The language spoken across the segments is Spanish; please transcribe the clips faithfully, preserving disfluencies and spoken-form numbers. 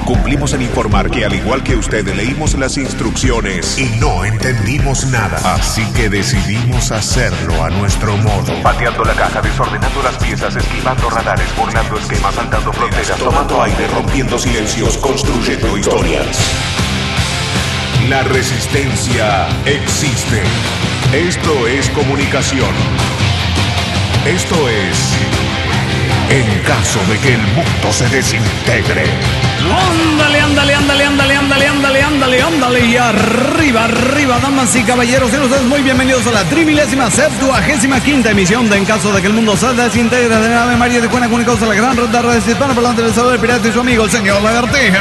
Cumplimos en informar que al igual que usted leímos las instrucciones y no entendimos nada. Así que decidimos hacerlo a nuestro modo. Pateando la caja, desordenando las piezas, esquivando radares, burlando esquemas, saltando fronteras, tomando aire, rompiendo silencios, construyendo historias. La resistencia existe. Esto es comunicación. Esto es... en caso de que el mundo se desintegre. Ándale, ándale, ándale, ándale, ándale, ándale, ándale, ándale. Y arriba, arriba, damas y caballeros. Sean ustedes muy bienvenidos a la trimilésima, septuagésima quinta emisión de En caso de que el mundo se desintegre, de Ave María de Juana, comunicados a la gran red de redes hispanas, por delante del Salvador del Pirata y su amigo, el señor Lagartija.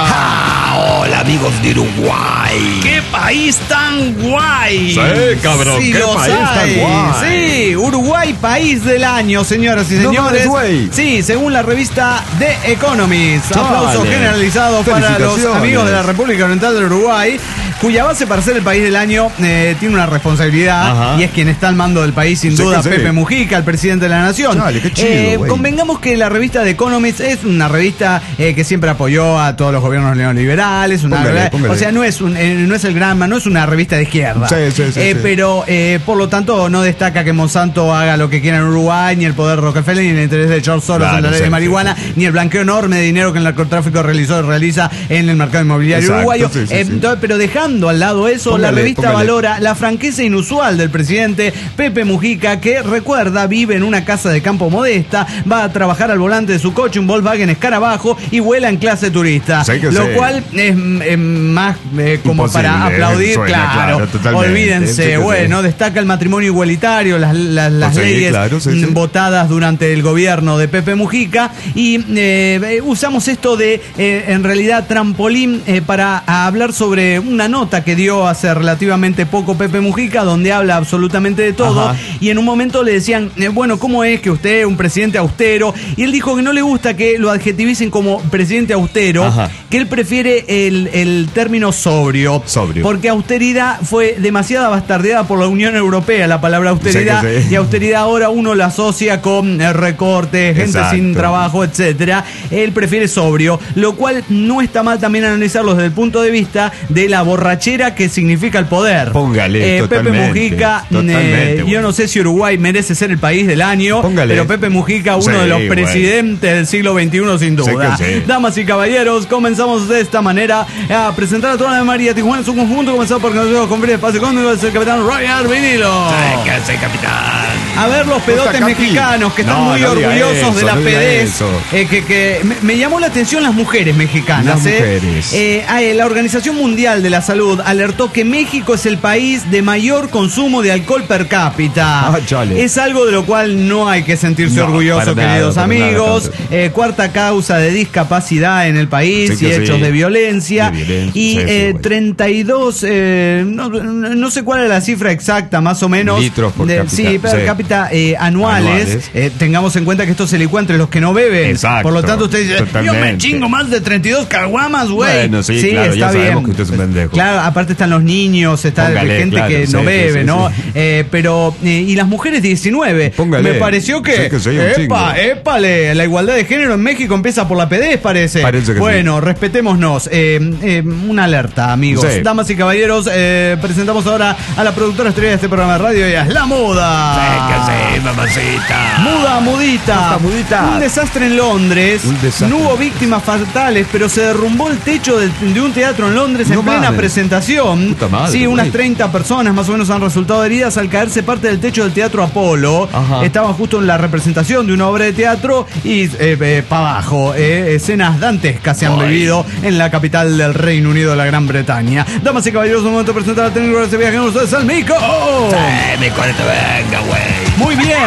Ah, hola, amigos de Uruguay. ¡Qué país tan guay! Sí, cabrón, sí, qué país hay. tan guay. Sí, Uruguay, país del año, señoras y señores. No, sí, según la revista The Economist. Chale. Aplauso generalizado para los amigos de la República Oriental del Uruguay, cuya base para ser el país del año eh, tiene una responsabilidad. Ajá. Y es quien está al mando del país, sin sí, duda, Pepe Mujica, el presidente de la nación. Chale, qué chido, eh, convengamos que la revista The Economist es una revista eh, que siempre apoyó a todos los gobiernos neoliberales. Una póngale, póngale. O sea, no es, un, eh, no es el Granma, no es una revista de izquierda. Sí, sí, sí, eh, sí. Pero, eh, por lo tanto, no destaca que Monsanto haga lo que quiera en Uruguay, ni el poder Rockefeller, ni el interés de George Soros claro, en la ley sí, de marihuana, sí, sí. ni el blanqueo enorme de dinero que el narcotráfico realizó y realiza en el mercado inmobiliario Exacto, uruguayo. Sí, sí, eh, sí. Entonces, pero dejando al lado eso, póngale, la revista póngale. valora la franqueza inusual del presidente Pepe Mujica, que recuerda, vive en una casa de campo modesta, va a trabajar al volante de su coche, un Volkswagen Escarabajo, y vuela en clase turista. Sí, lo sí. cual es, es más eh, como Imposible, para aplaudir, suena, claro. claro olvídense, sí, bueno, sí. destaca el matrimonio igualitario, las, las, las pues leyes sí, claro, sí, sí. votadas durante el gobierno de Pepe Mujica, y eh, usamos esto de, eh, en realidad, trampolín eh, para hablar sobre una nota que dio hace relativamente poco Pepe Mujica, donde habla absolutamente de todo. Ajá. Y en un momento le decían, eh, bueno, ¿cómo es que usted es un presidente austero? Y él dijo que no le gusta que lo adjetivicen como presidente austero, Ajá. que él prefiere el, el término sobrio, sobrio, porque austeridad fue demasiado bastardeada por la Unión Europea, la palabra austeridad, sí, sí. y austeridad ahora uno la asocia con eh, recortes, gente Exacto. sin trabajo, etcétera. Él prefiere sobrio, lo cual no está mal también analizarlo desde el punto de vista de la borrachera que significa el poder. Póngale, eh, Pepe Mujica, eh, yo no sé si Uruguay merece ser el país del año, Póngale. pero Pepe Mujica, uno sí, de los presidentes bueno. del siglo veintiuno, sin duda. Sí. Damas y caballeros, comenzamos de esta manera a presentar a toda la María Tijuana en su conjunto, comenzamos por conocido con Felipe Espacio Conmigo, es el capitán Royal Vinilo. ¿Qué hace, capitán? A ver los pedotes mexicanos que están no, muy no orgullosos eso, de la no pedez. Eh, que, que me, me llamó la atención las mujeres mexicanas. Las eh. mujeres. Eh, eh, la Organización Mundial de la Salud alertó que México es el país de mayor consumo de alcohol per cápita. Ah, es algo de lo cual no hay que sentirse no, orgulloso, queridos nada, amigos. Nada, eh, cuarta causa de discapacidad en el país sí y hechos sí. de violencia. De violencia y sí, eh, sí, treinta y dos, eh, no, no sé cuál es la cifra exacta, más o menos. Litros por de, cápita. Sí, per sí. cápita eh, anuales. anuales. Eh, tengamos en cuenta que esto se licúa entre los que no beben. Exacto. Por lo tanto, usted dice, yo me chingo más de treinta y dos caguamas, güey. Bueno, sí, sí claro, está ya bien. Que usted es un pendejo. Claro, aparte están los niños, está Póngale, gente claro, que sí, no bebe, sí, ¿no? Sí, sí. Eh, pero, eh, y las mujeres diecinueve. Póngale. Me pareció que, sí, que epa, épale, la igualdad de género en México empieza por la pedez, parece. Parece que bueno, sí. respetémonos. Eh, eh, una alerta, amigos. Sí. Damas y caballeros, eh, presentamos ahora a la productora estrella de este programa de radio, ella es La Muda. Sí, que sí, mamacita. Muda, mudita. mudita. Un desastre en Londres. Un desastre. No hubo víctimas fatales, pero se derrumbó el techo de, de un teatro en Londres no en plena mames. presentación. Puta madre, sí, unas güey. treinta personas más o menos han resultado heridas al caerse parte del techo del Teatro Apolo. Ajá. Estaban justo en la representación de una obra de teatro y eh, eh, para abajo. Eh, escenas dantescas se han Ay. vivido en la capital del Reino Unido de la Gran Bretaña. Damas y caballeros, un momento de presentar al técnico de este viaje con ustedes, al Mico. Sí, Mico, te venga, güey. Muy bien,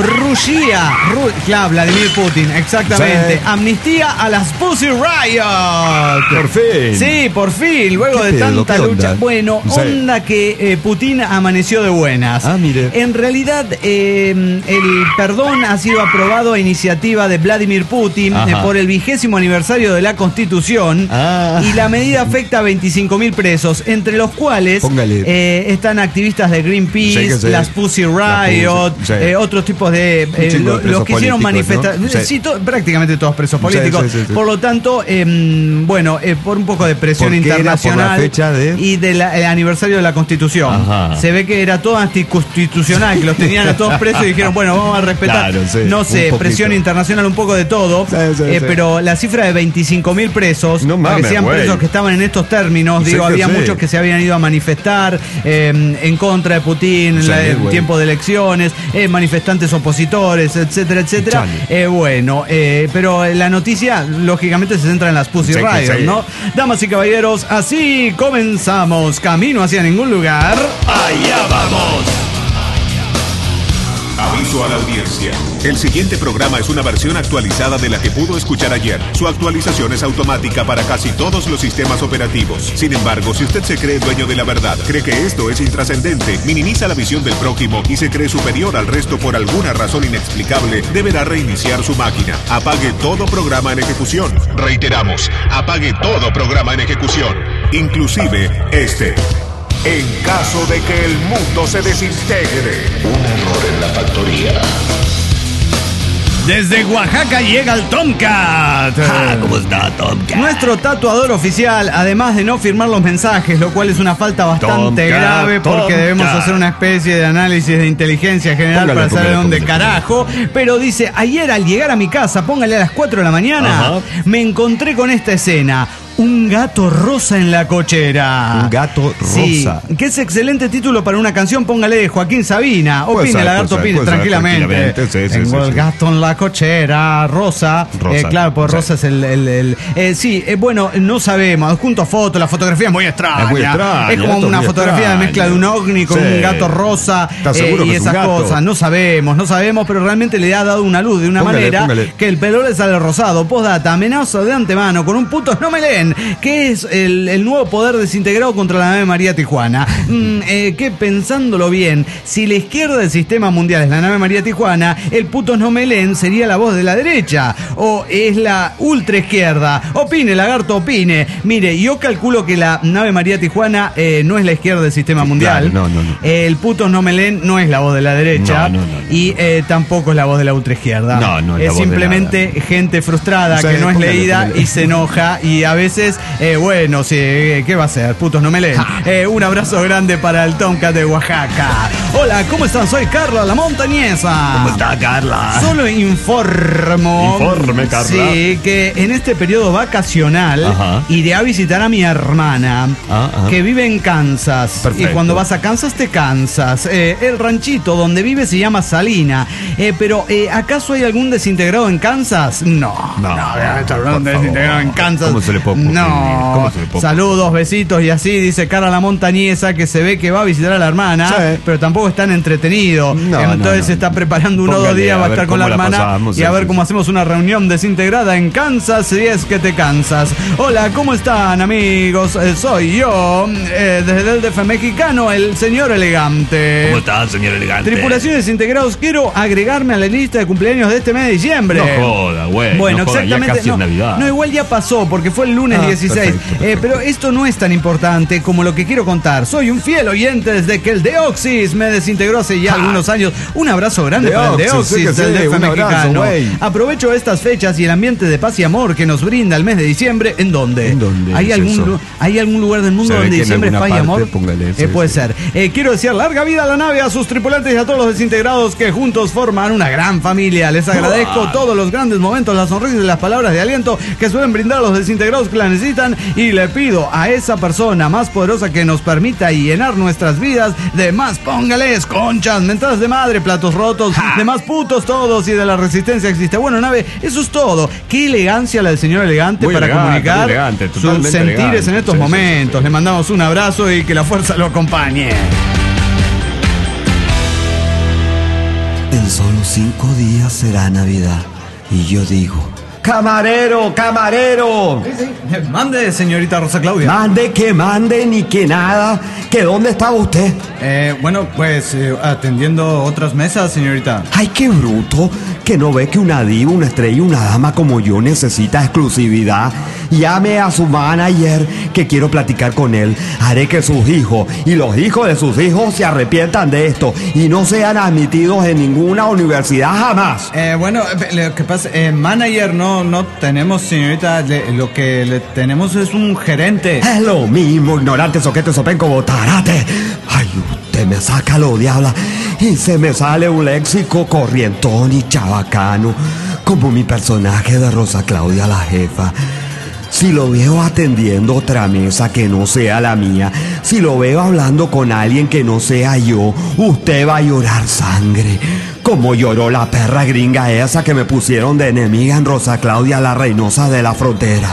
Rusia, Ru claro, Vladimir Putin, exactamente. Sí. Amnistía a las Pussy Riot. Por fin. Sí, por fin, luego de pedo, tanta lucha. Bueno, sí. onda que eh, Putin amaneció de buenas. Ah, mire. En realidad, eh, el perdón ha sido aprobado a iniciativa de Vladimir Putin eh, por el vigésimo aniversario de la Constitución. Ah. Y la medida afecta a veinticinco mil presos, entre los cuales eh, están activistas de Greenpeace, sí, sí. las Pussy Riot, sí. eh, otros tipos de... Eh, lo, los que hicieron manifestar... ¿no? Sí, sí to, prácticamente todos presos políticos. Sí, sí, sí, sí. Por lo tanto, eh, bueno, eh, por un poco de presión internacional por la fecha de... y del de aniversario de la Constitución. Ajá. Se ve que era todo anticonstitucional, que los tenían a todos presos y dijeron, bueno, vamos a respetar, claro, sí, no sé, presión internacional, un poco de todo, sí, sí, eh, sí. pero la cifra de veinticinco mil presos, no mames, que sean wey. presos que estaban en estos términos, digo, sí, había sí. muchos que se habían ido a manifestar eh, en contra de Putin sí, en la, tiempo de elecciones, eh, manifestantes opositores, etcétera, etcétera. Eh, bueno, eh, pero la noticia, lógicamente, se centra en las Pussy sí, Riot, sí. ¿no? Damas y caballeros, así comenzamos. Camino hacia ningún lugar. ¡Allá vamos! Aviso a la audiencia. El siguiente programa es una versión actualizada de la que pudo escuchar ayer. Su actualización es automática para casi todos los sistemas operativos. Sin embargo, si usted se cree dueño de la verdad, cree que esto es intrascendente, minimiza la visión del prójimo y se cree superior al resto por alguna razón inexplicable, deberá reiniciar su máquina. Apague todo programa en ejecución. Reiteramos, apague todo programa en ejecución, inclusive este. En caso de que el mundo se desintegre. Un error en la factoría. Desde Oaxaca llega el Tomcat. Ah, ¿cómo está Tomcat? Nuestro tatuador oficial, además de no firmar los mensajes, lo cual es una falta bastante Tomcat, grave porque Tomcat. debemos hacer una especie de análisis de inteligencia general póngale, para saber de dónde póngale, carajo. Póngale. Pero dice, ayer al llegar a mi casa, póngale a las cuatro de la mañana, Ajá. me encontré con esta escena. Un gato rosa en la cochera. Un gato rosa. Sí, que es excelente título para una canción. Póngale Joaquín Sabina. Opine, lagarto, opine tranquilamente. Sí, sí, Tengo sí, el sí. gato en la cochera. Rosa. rosa eh, claro, pues sí. rosa es el... el, el eh, sí, eh, bueno, no sabemos. Junto a fotos, la fotografía es muy extraña. Es muy extraña. Es como una fotografía extraña. de mezcla de un ovni con sí. un gato rosa eh, y esas cosas. No sabemos, no sabemos, pero realmente le ha dado una luz de una póngale, manera póngale. que el pelo le sale rosado. Postdata, amenazo de antemano con un putos no me leen. Que es el, el nuevo poder desintegrado contra la nave María Tijuana. Mm, eh, que pensándolo bien, si la izquierda del sistema mundial es la nave María Tijuana, el putos no me leen sería la voz de la derecha. O es la ultra izquierda. Opine, lagarto, opine. Mire, yo calculo que la nave María Tijuana eh, no es la izquierda del sistema mundial. Claro, no, no, no. Eh, el putos no me leen no es la voz de la derecha. No, no, no, no, y eh, tampoco es la voz de la ultra izquierda. No, no es, es la voz simplemente de gente frustrada sí, que no es póngale, leída póngale. y se enoja y a veces Eh, bueno, sí, ¿qué va a ser? Putos no me leen. Eh, un abrazo grande para el Tomcat de Oaxaca. Hola, ¿cómo están? Soy Carla, la montañesa. ¿Cómo está, Carla? Solo informo. Informe, Carla. Sí, que en este periodo vacacional Ajá. iré a visitar a mi hermana, Ajá. que vive en Kansas. Perfecto. Y cuando vas a Kansas te cansas. Eh, el ranchito donde vive se llama Salina. Eh, pero, eh, ¿acaso hay algún desintegrado en Kansas? No. No, no, no desintegrado en Kansas. ¿Cómo se le puede ocurrir? No, saludos, besitos y así, dice Cara la montañesa, que se ve que va a visitar a la hermana, sí. pero tampoco es tan entretenido. No, Entonces no, no, se está preparando uno o dos días, va a estar con la hermana pasamos, y a ver cómo hacemos una reunión desintegrada en Kansas si es que te cansas. Hola, ¿cómo están, amigos? Eh, soy yo, eh, desde el D F mexicano, el señor elegante. ¿Cómo estás, señor elegante? Tripulaciones desintegrados, quiero agregarme a la lista de cumpleaños de este mes de diciembre. No joda, güey. Bueno, no exactamente. Joda, ya casi no, es Navidad. no, igual ya pasó, porque fue el lunes ah, dieciséis. Perfecto, perfecto. Eh, pero esto no es tan importante como lo que quiero contar. Soy un fiel oyente desde que el Deoxys me desintegró hace ya ah. algunos años. Un abrazo grande Deoxys, para el Deoxys del D F mexicano. Abrazo, aprovecho estas fechas y el ambiente de paz y amor que nos brinda el mes de diciembre. ¿En dónde? ¿En dónde ¿Hay, es algún, eso? ¿Hay algún lugar del mundo donde diciembre es paz y amor? Póngale, sí, eh, puede sí. ser. Eh, quiero desear larga vida a la nave, a sus tripulantes y a todos los desintegrados que juntos forman una gran familia. Les agradezco oh. todos los grandes momentos, las sonrisas y las palabras de aliento que suelen brindar a los desintegrados que la necesitan, y le pido a esa persona más poderosa que nos permita llenar nuestras vidas de más póngales, conchas, mentadas de madre, platos rotos, ja. de más putos todos y de la resistencia existe. Bueno, nave, eso es todo. Qué elegancia la del señor elegante muy para elegante, comunicar elegante, sus sentires elegante. en estos sí, momentos. Sí, sí, sí. Le mandamos un abrazo y que la fuerza lo acompañe. En solo cinco días será Navidad y yo digo Camarero, camarero. Sí, sí. Mande, señorita Rosa Claudia. Mande que mande ni que nada. ¿Que dónde estaba usted? Eh, bueno, pues eh, atendiendo otras mesas, señorita. Ay, qué bruto. Que no ve que una diva, una estrella, una dama como yo necesita exclusividad. Llame a su manager que quiero platicar con él. Haré que sus hijos y los hijos de sus hijos se arrepientan de esto y no sean admitidos en ninguna universidad jamás. Eh, bueno, lo que pasa, eh, manager no, no tenemos, señorita. Le, lo que le tenemos es un gerente. Es lo mismo, ignorante, soquete, sopenco, botarate. Ay, usted me saca lo diabla y se me sale un léxico corrientón y chabacano, como mi personaje de Rosa Claudia la jefa. Si lo veo atendiendo otra mesa que no sea la mía, si lo veo hablando con alguien que no sea yo, usted va a llorar sangre, como lloró la perra gringa esa que me pusieron de enemiga en Rosa Claudia la Reynosa de la Frontera.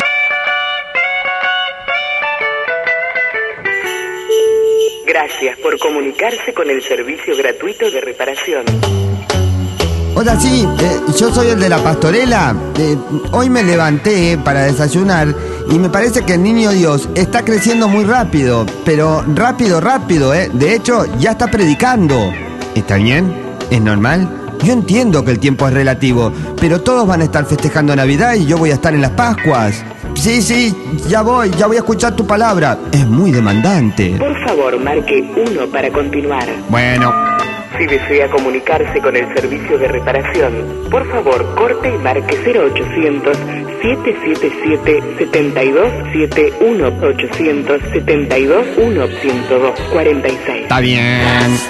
Gracias por comunicarse con el servicio gratuito de reparación. Hola, sí, eh, yo soy el de la pastorela. Eh, hoy me levanté eh, para desayunar y me parece que el niño Dios está creciendo muy rápido, pero rápido, rápido, ¿eh? De hecho, ya está predicando. ¿Está bien? ¿Es normal? Yo entiendo que el tiempo es relativo, pero todos van a estar festejando Navidad y yo voy a estar en las Pascuas. Sí, sí, ya voy, ya voy a escuchar tu palabra. Es muy demandante. Por favor, marque uno para continuar. Bueno. Si desea comunicarse con el servicio de reparación, por favor, corte y marque cero ochocientos, siete siete siete, siete dos siete uno, ochocientos setenta y dos, uno, ciento dos, cuarenta y seis. Está bien.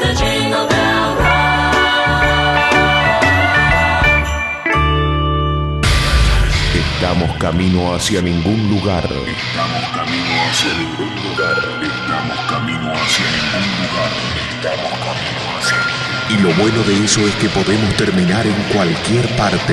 Estamos camino hacia ningún lugar. Estamos camino hacia ningún lugar. Estamos camino hacia ningún lugar. Estamos camino hacia ningún lugar. Y lo bueno de eso es que podemos terminar en cualquier parte.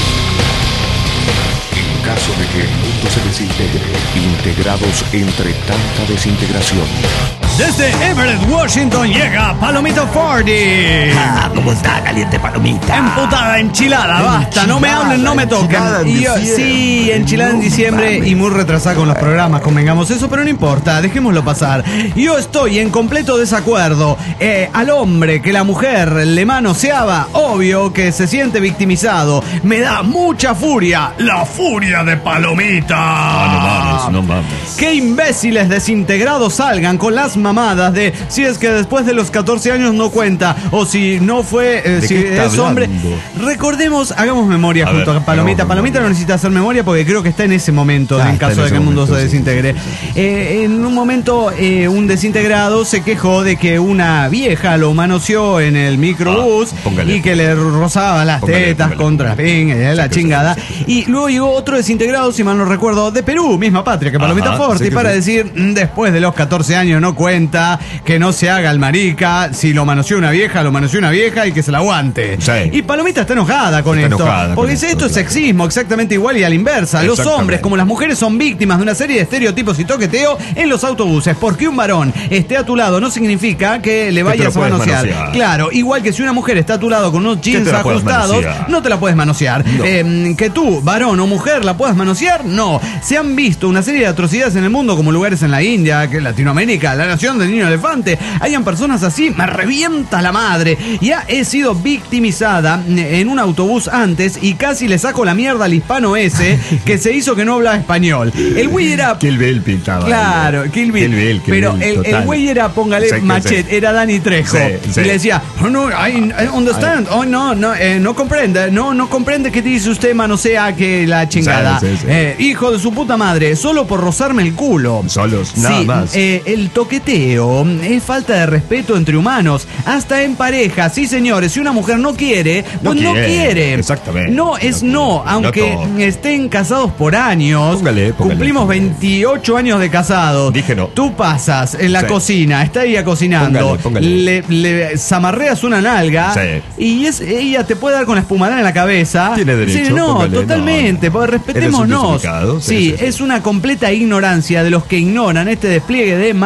En caso de que el mundo se desintegre, integrados entre tanta desintegración. Desde Everett, Washington, llega Palomita cuarenta. Ah, ¿cómo está, caliente palomita? Emputada, enchilada, basta, no me hablen, no me toquen. Y yo, sí, enchilada en diciembre y muy retrasada con los programas, convengamos eso, pero no importa, dejémoslo pasar. Yo estoy en completo desacuerdo. Eh, al hombre que la mujer le manoseaba, obvio que se siente victimizado. Me da mucha furia, la furia de Palomita. Ah, no mames, no mames. Qué imbéciles desintegrados salgan con las mamadas de si es que después de los catorce años no cuenta o si no fue, eh, si es hombre. Recordemos, hagamos memoria a junto ver, a Palomita. Palomita no necesita hacer memoria porque creo que está en ese momento, ah, en caso de que el mundo momento, se desintegre. Sí, sí, sí, sí. Eh, en un momento, eh, un desintegrado se quejó de que una vieja lo manoseó en el microbús ah, póngale, y que le rozaba las póngale, tetas póngale, contra póngale. Ping, eh, la sí, chingada. Sí, sí, sí. Y luego llegó otro desintegrado, si mal no recuerdo, de Perú, misma patria que Palomita Forti, sí, para sí. decir, después de los catorce años no cuenta, que no se haga el marica, si lo manoseó una vieja, lo manoseó una vieja y que se la aguante. Sí. Y Palomita está enojada con está esto, enojada porque dice esto, esto es sexismo, exactamente igual y a la inversa. Los hombres, como las mujeres, son víctimas de una serie de estereotipos y toqueteo en los autobuses. Porque un varón esté a tu lado no significa que le vayas a manosear. manosear. Claro, igual que si una mujer está a tu lado con unos jeans ajustados, no te la puedes manosear. No. Eh, que tú, varón o mujer, la puedas manosear, no. Se han visto una serie de atrocidades en el mundo, como lugares en la India, que Latinoamérica, la nación del niño elefante, hayan personas así, me revienta la madre. Ya he sido victimizada en un autobús antes y casi le saco la mierda al hispano ese que se hizo que no hablaba español. El güey era... Kill Bill pintaba. Claro, ahí, Kill Bill. Kill Bill Kill pero Bill, el, el güey era, póngale sí, machete, sí. era Dani Trejo. Sí, sí. Y le decía, oh, no, I, I understand, oh, no, no, eh, no comprende, no, no comprende que dice usted manosea que la chingada. Sí, sí, sí. Eh, hijo de su puta madre, solo por rozarme el culo. Solos, nada sí, más. Eh, el toqueteo es falta de respeto entre humanos, hasta en pareja. Sí, señores, si una mujer no quiere, pues no quiere. No quiere. Exactamente. No es no, no aunque no estén casados por años. Póngale, póngale, cumplimos póngale. veintiocho años de casados. Dije no. Tú pasas en la sí. cocina, está ella cocinando, póngale, póngale. Le, le zamarreas una nalga sí. y es, ella te puede dar con la espumarán en la cabeza. Tiene derecho. Sí, no, póngale, totalmente, no. respetémonos. Sí, sí, sí, sí. es una completa ignorancia de los que ignoran este despliegue de mañosidad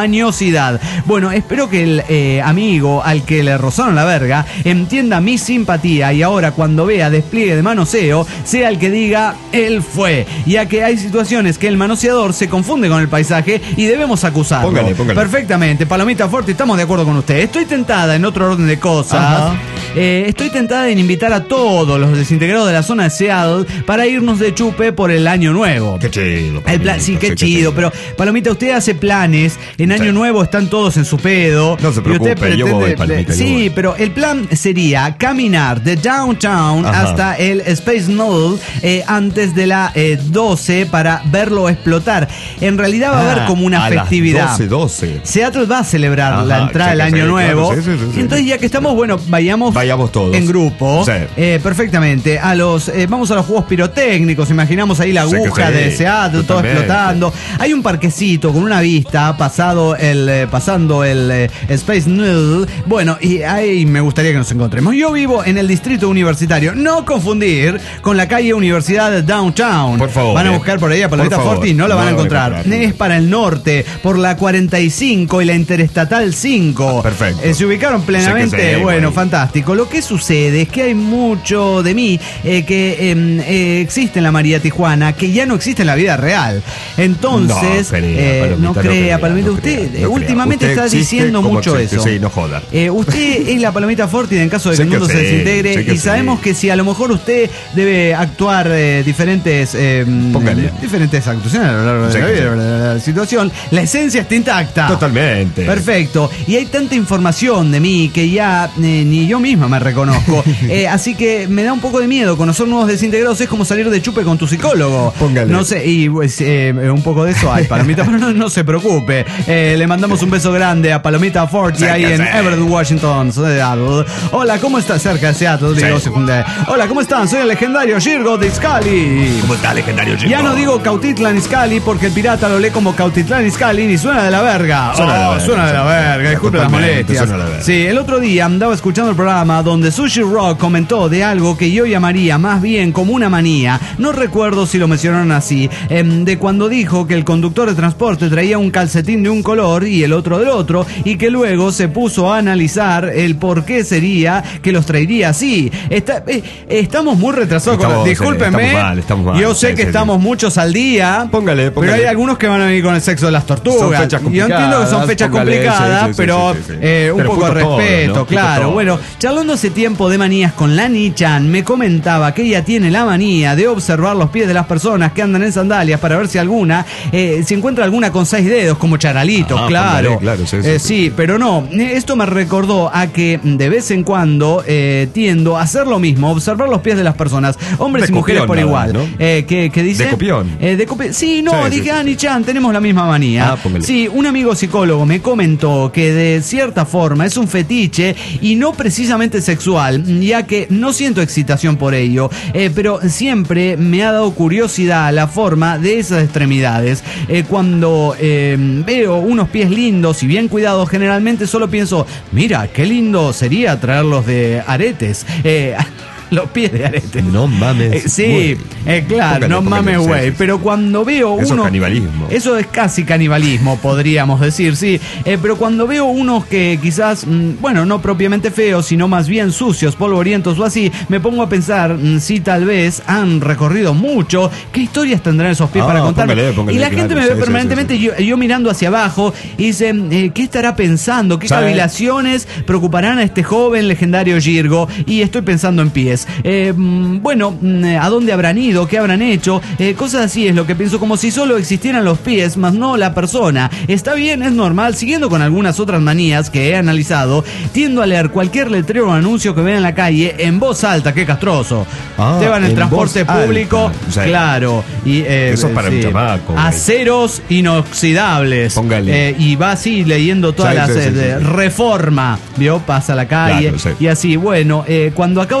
seguridad. Bueno, espero que el eh, amigo al que le rozaron la verga entienda mi simpatía y ahora cuando vea despliegue de manoseo sea el que diga él fue, ya que hay situaciones que el manoseador se confunde con el paisaje y debemos acusarlo. Póngale, póngale. Perfectamente, Palomita Forti, estamos de acuerdo con usted. Estoy tentada, en otro orden de cosas, eh, estoy tentada en invitar a todos los desintegrados de la zona de Seattle para irnos de chupe por el año nuevo. Qué chido. El plan, sí, qué chido, pero Palomita, usted hace planes, en año Sí. nuevo están todos en su pedo. No se y usted preocupe, yo voy, Palomita, yo Sí, voy. pero el plan sería caminar de downtown Ajá. hasta el Space Needle eh, antes de la eh, doce para verlo explotar. En realidad va a haber Ah, como una a las festividad. doce, doce. Seattle va a celebrar Ajá, la entrada sí, del sí, año sí, nuevo. claro, sí, sí, sí, sí. Entonces, ya que estamos, bueno, vayamos, Vayamos todos. en grupo. Sí. Eh, perfectamente. A los, eh, vamos a los juegos pirotécnicos. Imaginamos ahí la Sí que aguja sí, de Seattle, todo totalmente. explotando. Hay un parquecito con una vista pasado el, eh, pasando el eh, Space Needle. Bueno, y ahí me gustaría que nos encontremos. Yo vivo en el distrito universitario. No confundir con la calle Universidad de Downtown. Por favor, Van a eh. buscar por ahí a Por Palomita favor. Forti y no la van No a la van a encontrar. encontrar. Es para el norte, por la cuarenta y cinco y la Interestatal cinco. Ah, perfecto. Eh, se ubicaron plenamente. Sé que sí, bueno, güey. fantástico. Lo que sucede es que hay mucho de mí eh, que eh, eh, existe en la María Tijuana, que ya no existe en la vida real. Entonces, No crea, eh, Palomita, no no crea, crea, Palomita, no usted crea, eh, no crea. últimamente Usted está existe diciendo como mucho existe, eso. sí, no joda. Eh, usted es la Palomita Forti en caso de que Sé el mundo que se sí, desintegre sé que y sabemos sí. que si a lo mejor usted debe actuar eh, diferentes eh, Póngale. diferentes actuaciones a lo largo de Sé la que vida, sí. la, la situación, la esencia está intacta. Totalmente. Perfecto. Y hay tanta información de mí que ya eh, ni yo misma me reconozco. Eh, así que me da un poco de miedo. Conocer nuevos desintegrados es como salir de chupe con tu psicólogo. Póngale. No sé, y pues, eh, un poco de eso hay, Palomita, pero no, no se preocupe. Eh, le mandamos un beso grande a Palomita Forti Sí, ahí que en sí. Everett, Washington. Seattle. Hola, ¿cómo estás? Cerca de Seattle, digo, Sí. secundaria. Hola, ¿cómo están? Soy el legendario Girgo de Iscali. ¿Cómo está, legendario chico? Ya no digo Cautitlán Izcalli porque el pirata lo lee como Cautitlán Izcalli y suena de la verga. Suena de la Oh, verga, suena de la suena de la verga, verga. disculpe las Totalmente, molestias. suena de la verga. Sí, el otro día andaba escuchando el programa donde Sushi Rock comentó de algo que yo llamaría más bien como una manía. No recuerdo si lo mencionaron así. em, de cuando dijo que el conductor de transporte traía un calcetín de un color y el otro del otro y que luego se puso a analizar el por qué sería que los traería así. Está- eh, estamos muy retrasados con Estamos, la- Discúlpenme. estamos mal, estamos mal. Yo sé Sí, que sí, estamos sí. muchos al día. Póngale, póngale. Pero hay algunos que van a venir con el sexo de las tortugas. Son fechas Yo entiendo que son complicadas, fechas póngale, complicadas, sí, sí, sí, pero sí, sí, sí. eh, un Pero poco de justo todos, respeto, ¿no? Justo claro. todos. Bueno, charlando hace tiempo de manías con Lani Chan, me comentaba que ella tiene la manía de observar los pies de las personas que andan en sandalias para ver si alguna, eh, si encuentra alguna con seis dedos, como Charalito, Ah, claro. póngale, claro, sí, sí, Eh, sí. sí, pero no. Esto me recordó a que de vez en cuando eh, tiendo a hacer lo mismo, observar los pies de las personas, hombres De y mujeres copión por nada igual. más, ¿no? Eh, ¿qué, qué dice? De copión. Eh, de copi- Sí, no, Sí, sí, dije, sí, Ani Chan, tenemos la misma manía. Ah, póngale. Sí, un amigo psicólogo me comentó que de cierta forma es un fetiche y no precisamente sexual, ya que no siento excitación por ello, eh, pero siempre me ha dado curiosidad la forma de esas extremidades. Eh, cuando eh, veo unos pies lindos y bien cuidados, generalmente solo pienso, mira, qué lindo sería traerlos de aretes. Eh, Los pies de arete. No mames, Eh, sí, güey. eh, claro, Póngale, no póngale, mames, sí, güey. sí, sí. Pero cuando veo Eso es uno. canibalismo. Eso es casi canibalismo, podríamos decir, sí. Eh, pero cuando veo unos que quizás, mm, bueno, no propiamente feos, sino más bien sucios, polvorientos o así, me pongo a pensar mm, si tal vez han recorrido mucho. ¿Qué historias tendrán esos pies Ah, para contarme? póngale, póngale, y la claro, gente me sí, ve sí, permanentemente, sí, Yo, yo mirando hacia abajo y dice, eh, ¿qué estará pensando? ¿Qué ¿Sabe? cavilaciones preocuparán a este joven legendario Girgo? Y estoy pensando en pies. Eh, mm, bueno, mm, ¿a dónde habrán ido? ¿Qué habrán hecho? Eh, cosas así es lo que pienso, como si solo existieran los pies, más no la persona. Está bien, es normal, siguiendo con algunas otras manías que he analizado, tiendo a leer cualquier letrero o anuncio que vea en la calle en voz alta, qué castroso. Ah, Te van en en transporte voz público, alta. O sea, claro. Y, eh, eso es para un chamaco, güey. aceros inoxidables. Póngale. Eh, y va así leyendo todas Sí, las sí, eh, sí, de sí. Reforma, ¿vio? Pasa a la calle Claro, sí. y así. Bueno, eh, cuando acabo de conocer a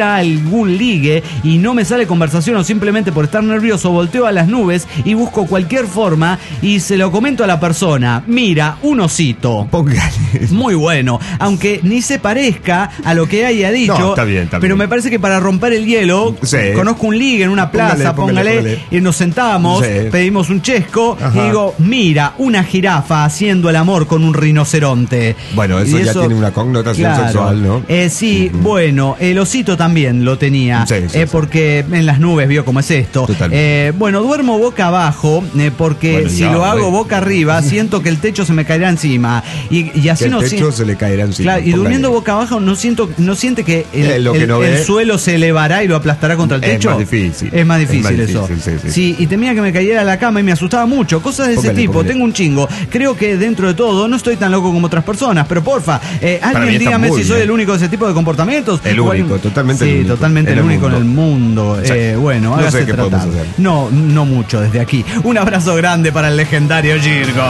llega algún ligue y no me sale conversación o simplemente por estar nervioso, volteo a las nubes y busco cualquier forma y se lo comento a la persona. Mira, un osito. Póngale. Muy bueno, aunque ni se parezca a lo que haya dicho. No, está bien, está pero bien. me parece que para romper el hielo, Sí. conozco un ligue en una plaza, Póngale, póngale, póngale, póngale. y nos sentamos, Sí. pedimos un chesco Ajá. y digo, mira, una jirafa haciendo el amor con un rinoceronte. Bueno, eso Y ya tiene una connotación sexual, ¿no? Eh, sí, Ujú. bueno, el osito también lo tenía, Sí, sí, eh, sí. porque en las nubes vio cómo es esto. Totalmente. Eh, bueno, duermo boca abajo, eh, porque Bueno, si ya, lo hago bueno. boca arriba, siento que el techo se me caerá encima. Y, y así Que el no techo si- se le caerá encima. Claro, y Póngale. durmiendo boca abajo no siento, no siente que el, Eh, lo que el- no el ve. suelo se elevará y lo aplastará contra el Es techo. más difícil. Es más Es difícil más eso. difícil, sí, sí. y temía que me cayera a la cama y me asustaba mucho. Cosas de ese Póngale, tipo. póngale. Tengo un chingo. Creo que dentro de todo no estoy tan loco como otras personas, pero porfa, eh, Para mí alguien está dígame muy si soy bien. el único de ese tipo de comportamientos. El Igual- único, totalmente sí, el único. totalmente En el el único en el mundo. Sí. Eh, bueno, No hágase sé qué tratar. podemos hacer. No, no mucho desde aquí. Un abrazo grande para el legendario Girgo.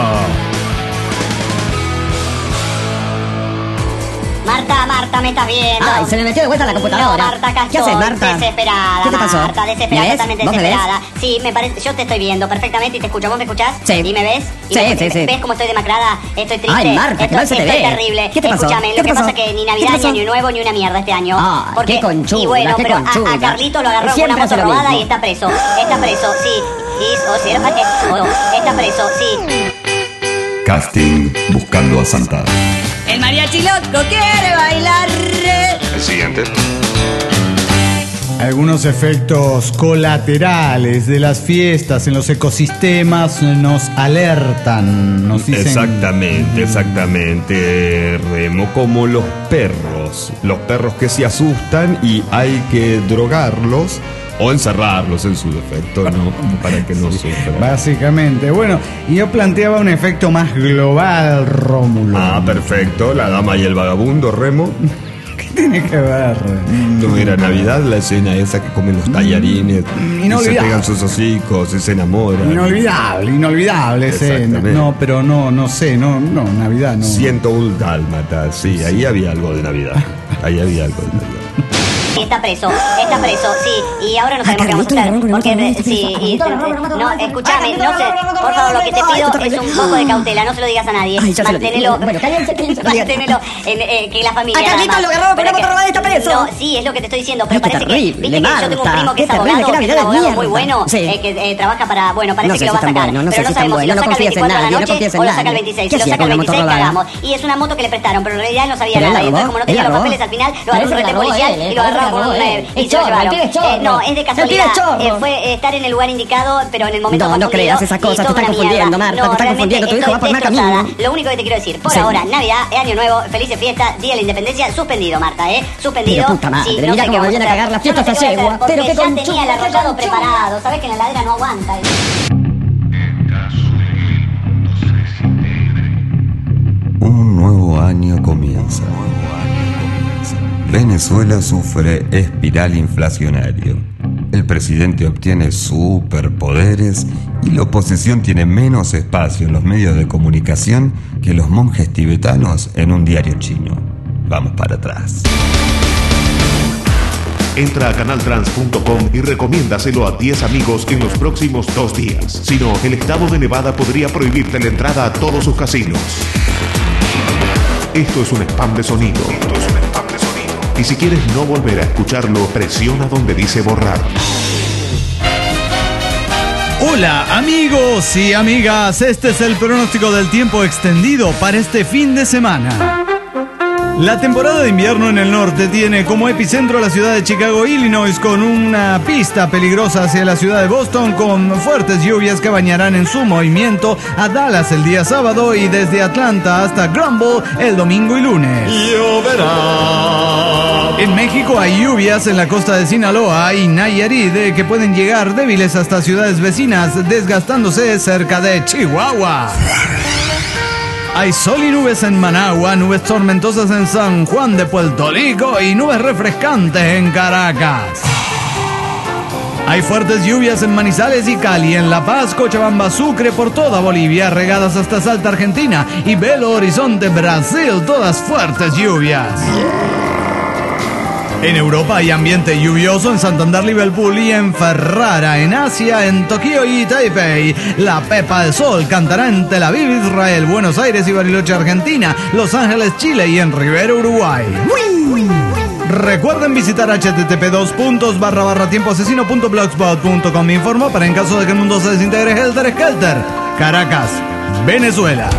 Marta, Marta, ¿me estás viendo? Ay, se me metió de vuelta la computadora. No, Marta, acá ¿Qué estoy, haces, Marta? Desesperada, ¿Qué te pasó? Marta, ¿Me desesperada, ves? totalmente ¿Vos me ves? desesperada. Sí, me parece, yo te estoy viendo perfectamente y te escucho. ¿Vos me escuchás? Sí. ¿Y me ves? ¿Y Sí, me- sí, sí. ¿Ves cómo estoy demacrada? Estoy triste. Ay, Marta, que esto, mal se te esto ve. es terrible. ¿Qué te pasó? Escúchame, ¿Qué lo te que pasó? pasa es que ni ¿Qué te Navidad, ni pasó? Año Nuevo, ni una mierda este año. Ay, qué conchuda, Y bueno, qué pero a- conchuda. A, Carlito lo agarró con Siempre una hace moto lo robada mismo. y está preso. Está preso, sí. Y, o sea, era- está preso, sí. Casting Buscando a Santa. El mariachi loco quiere bailar. El siguiente. Algunos efectos colaterales de las fiestas en los ecosistemas nos alertan, nos dicen... Exactamente, exactamente, Remo, como los perros. Los perros que se asustan y hay que drogarlos o encerrarlos en su defecto, ¿no? Para que no sufran. Básicamente, bueno, y yo planteaba un efecto más global, Rómulo. Ah, perfecto, la dama y el vagabundo, Remo. ¿Qué tiene que ver? No era Navidad la escena esa que comen los tallarines y se Inolvidable. pegan sus hocicos y se enamoran. Inolvidable, inolvidable escena. Exactamente. No, pero no, no sé, no, no, Navidad no. Ciento un dálmatas, sí, ahí había algo de Navidad. Ahí había algo de Navidad. Está preso, está preso, sí. Y ahora no sabemos qué vamos a hacer. Porque, re- sí, y, no, escúchame, no sé. Por favor, lo que te pido es un poco de cautela. No se lo digas a nadie. Ay, ya se lo Manténelo. digo. Bueno, cállense, cállense. Manténelo en eh, que la familia. A Carlito nada más. lo agarraron con Pero una moto que- robada y está preso. No, sí, es lo que te estoy diciendo. Pero Ay, qué parece que. terrible, Viste que yo tengo un Marta. primo que Qué es terrible, abogado, qué que es Navidad un de abogado muy mierda. bueno, Sí. eh, que eh, trabaja para. Bueno, parece No sé que lo si va a tan sacar. bueno, no sé pero no si tan sabemos si bueno, lo no saca el confíes en veinticuatro de la nadie, no noche confíes en o lo saca el nadie. veintiséis. ¿Qué Si lo hacía saca el con la moto veintiséis, robada? cagamos. Y es una moto que le prestaron, pero en realidad él no sabía ¿Pero él nada. la Y entonces, robó? como no ¿Él tenía la los robó? papeles, al final lo Parece agarró un que la rete robó policial él, ¿eh? y lo Parece que agarró la con robó un. él. eh, Es y se lo chorro, llevaron. el pibe es chorro. Eh, No, es de El casualidad. pibe es chorro. Eh, Fue eh, estar en el lugar indicado, pero en el momento No, no confundido creas esas y cosas, te toda están una confundiendo, mierda. Marta, te No, están realmente confundiendo, tu hijo estoy va por mal destrozada. camino. Lo único que te quiero decir, por Sí. ahora, Navidad, Año Nuevo, felices fiestas, Día de la Independencia, suspendido, Marta, ¿eh? Suspendido. Pero puta madre, Sí, mira sé cómo qué me vamos viene a hacer. cagar la Yo fiesta no sé esta qué voy a yegua, hacer, porque pero qué ya conchuda, tenía el qué arrollado conchuda. preparado, sabes que en la heladera no aguanta. Un nuevo año comienza. Venezuela sufre espiral inflacionario. El presidente obtiene superpoderes y la oposición tiene menos espacio en los medios de comunicación que los monjes tibetanos en un diario chino. Vamos para atrás. Entra a canaltrans punto com y recomiéndaselo a diez amigos en los próximos dos días. Si no, el estado de Nevada podría prohibirte la entrada a todos sus casinos. Esto es un spam de sonido. Esto es un spam de sonido. Y si quieres no volver a escucharlo, presiona donde dice borrar. Hola amigos y amigas, este es el pronóstico del tiempo extendido para este fin de semana. La temporada de invierno en el norte tiene como epicentro la ciudad de Chicago, Illinois, con una pista peligrosa hacia la ciudad de Boston, con fuertes lluvias que bañarán en su movimiento a Dallas el día sábado y desde Atlanta hasta Grumble el domingo y lunes. Lloverá. En México hay lluvias en la costa de Sinaloa y Nayarit eh, que pueden llegar débiles hasta ciudades vecinas, desgastándose cerca de Chihuahua. Hay sol y nubes en Managua, nubes tormentosas en San Juan de Puerto Rico y nubes refrescantes en Caracas. Hay fuertes lluvias en Manizales y Cali, en La Paz, Cochabamba, Sucre, por toda Bolivia, regadas hasta Salta, Argentina y Belo Horizonte, Brasil, todas fuertes lluvias. En Europa hay ambiente lluvioso en Santander, Liverpool y en Ferrara. En Asia, en Tokio y Taipei. La Pepa del Sol cantará en Tel Aviv, Israel, Buenos Aires y Bariloche, Argentina, Los Ángeles, Chile y en Rivera, Uruguay. Recuerden visitar h t t p dos puntos barra barra tiempo asesino punto blogspot punto com. Me informo para en caso de que el mundo se desintegre. Helter Skelter, Caracas, Venezuela.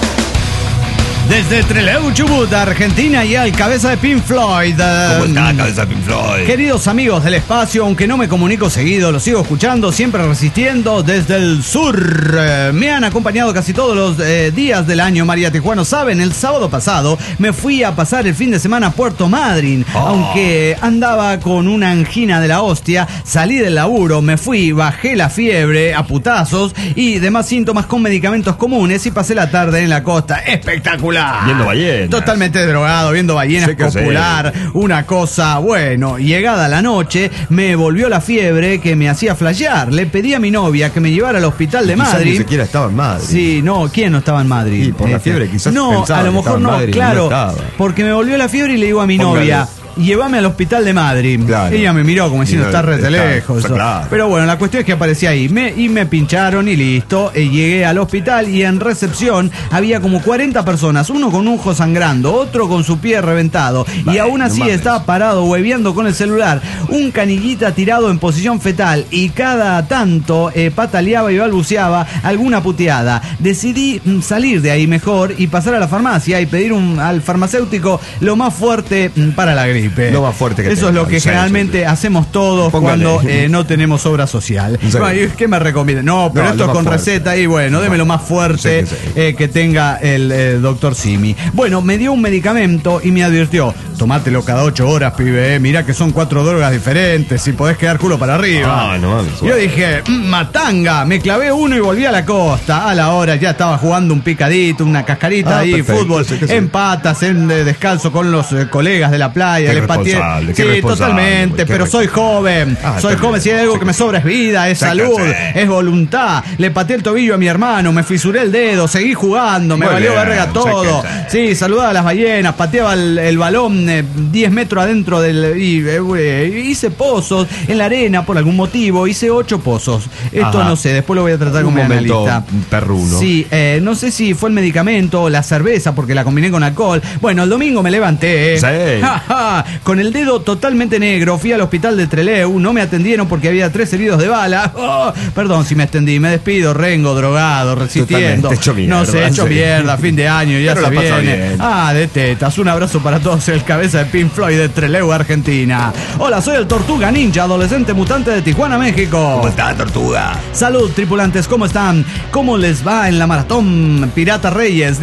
Desde Trelew, Chubut, Argentina, y al cabeza de Pink Floyd. ¿Cómo está, cabeza de Pink Floyd? Queridos amigos del espacio, aunque no me comunico seguido, los sigo escuchando, siempre resistiendo desde el sur. Eh, me han acompañado casi todos los eh, días del año, María Tijuano. Saben, el sábado pasado me fui a pasar el fin de semana a Puerto Madryn. Oh. Aunque andaba con una angina de la hostia, salí del laburo, me fui, bajé la fiebre a putazos y demás síntomas con medicamentos comunes y pasé la tarde en la costa. Espectacular. Viendo ballenas. Totalmente drogado, viendo ballenas, sí, popular. Sí. Una cosa, bueno, llegada la noche, me volvió la fiebre que me hacía flashear. Le pedí a mi novia que me llevara al hospital de Madrid. Ni siquiera estaba en Madrid. Sí, no, ¿quién no estaba en Madrid? Sí, por la fiebre quizás. No, a lo mejor no, Madrid, claro. No porque me volvió la fiebre y le digo a mi Póngale. novia: llévame al hospital de Madrid. Claro. Ella me miró como diciendo, está re lejos. Claro. Pero bueno, la cuestión es que aparecía ahí. Me, y me pincharon y listo. Eh, llegué al hospital y en recepción había como cuarenta personas. Uno con un ojo sangrando, otro con su pie reventado. Vale, y aún así no estaba parado hueveando con el celular. Un canillita tirado en posición fetal. Y cada tanto eh, pataleaba y balbuceaba alguna puteada. Decidí mm, salir de ahí mejor y pasar a la farmacia y pedir un, al farmacéutico lo más fuerte mm, para la gripe. Lo más fuerte que Eso es lo que generalmente sí, sí. hacemos todos Póngale. cuando eh, no tenemos obra social. ¿Qué me recomienda? No, pero no, esto es con fuerte. receta y bueno, deme lo más fuerte sí, sí, sí. Eh, que tenga el eh, doctor Simi. Bueno, me dio un medicamento y me advirtió: tomátelo cada ocho horas, pibe. Eh. Mirá que son cuatro drogas diferentes. Si podés quedar culo para arriba. Ah, no, no, Yo dije, matanga. Me clavé uno y volví a la costa. A la hora ya estaba jugando un picadito, una cascarita ah, ahí, perfecto, fútbol, sí, sí. en patas, en eh, descalzo con los eh, colegas de la playa. Qué responsable, sí, totalmente, pero soy joven, ah, soy joven, si hay algo que me sobra es vida, es salud, es voluntad. Le pateé el tobillo a mi hermano, me fisuré el dedo, seguí jugando, me valió verga todo. Sí, saludaba a las ballenas, pateaba el, el balón eh, diez metros adentro del... Y, eh, hice pozos en la arena por algún motivo, hice ocho pozos. Esto Ajá. no sé, después lo voy a tratar con mi analista. Perruno. Sí, eh, no sé si fue el medicamento o la cerveza, porque la combiné con alcohol. Bueno, el domingo me levanté. Sí. Ja, ja, con el dedo totalmente negro, fui al hospital de Trelew, no me atendieron porque había tres heridos de bala. Oh, perdón si me extendí, me despido, rengo, drogado, resistiendo. Mierda, no sé, hecho sí. mierda, fin de año, ya Pero se viene. Bien. Ah, de tetas, un abrazo para todos, el cabeza de Pink Floyd de Trelew, Argentina. Hola, soy el Tortuga Ninja, adolescente mutante de Tijuana, México. ¿Cómo está, Tortuga? Salud, tripulantes, ¿cómo están? ¿Cómo les va en la maratón Pirata Reyes?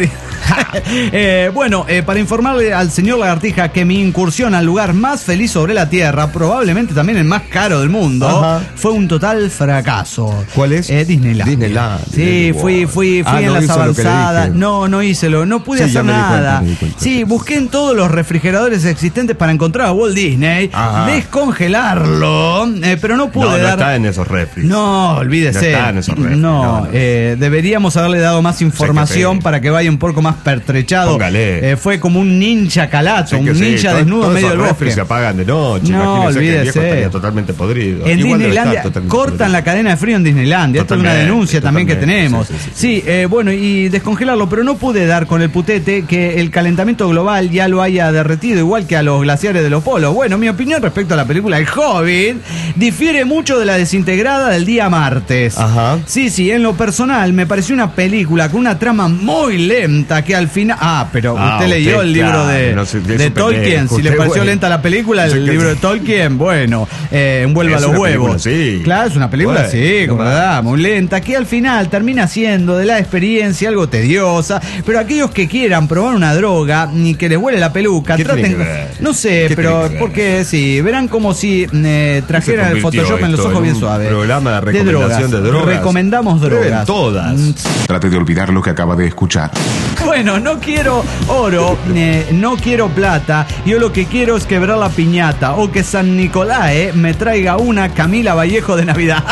eh, bueno, eh, para informarle al señor Lagartija que mi incursión al lugar más feliz sobre la Tierra, probablemente también el más caro del mundo, Ajá. fue un total fracaso. ¿Cuál es? Eh, Disneyland. Disneyland. Sí, fui, fui, fui ah, en no las avanzadas. No, no hice lo, no pude sí, hacer nada. Cuenta, cuenta, sí, busqué en todos los refrigeradores existentes para encontrar a Walt Disney, Ajá. descongelarlo, eh, pero no pude no, no dar. está en esos refris. No, olvídese. No está en esos refris. No, no, no. Eh, deberíamos haberle dado más información sí, para que vaya un poco más pertrechado. Eh, fue como un ninja calato, sí, un ninja sí. desnudo en medio del bosque. Se apagan de noche, no, olvídese. Que el viejo estaría totalmente podrido. En Igual Disneylandia cortan podrido. la cadena de frío en Disneylandia. Esto es una denuncia también que tenemos. Sí, sí, sí, sí. sí eh, bueno, y descongelarlo, pero no pude dar con el putete que el calentamiento global ya lo haya derretido, igual que a los glaciares de los polos. Bueno, mi opinión respecto a la película El Hobbit difiere mucho de la desintegrada del día martes. Ajá. Sí, sí, en lo personal me pareció una película con una trama muy lenta que al final... Ah, pero ah, usted, usted leyó el libro de, no sé, de, de Tolkien. Si le pareció bueno. lenta la película, el libro de Tolkien, bueno, eh, envuelva los huevos. Película, sí. Claro, es una película, bueno, sí, como verdad, muy lenta, que al final termina siendo de la experiencia algo tediosa, pero aquellos que quieran probar una droga y que les huele la peluca, traten, no sé, pero porque sí, verán como si eh, trajeran el Photoshop en los ojos bien suaves. Programa de recomendación de drogas. De drogas. Recomendamos drogas. Todas. Trate de olvidar lo que acaba de escuchar. Bueno, no quiero oro, eh, no quiero plata. Yo lo que quiero es quebrar la piñata o que San Nicolás me traiga una Camila Vallejo de Navidad.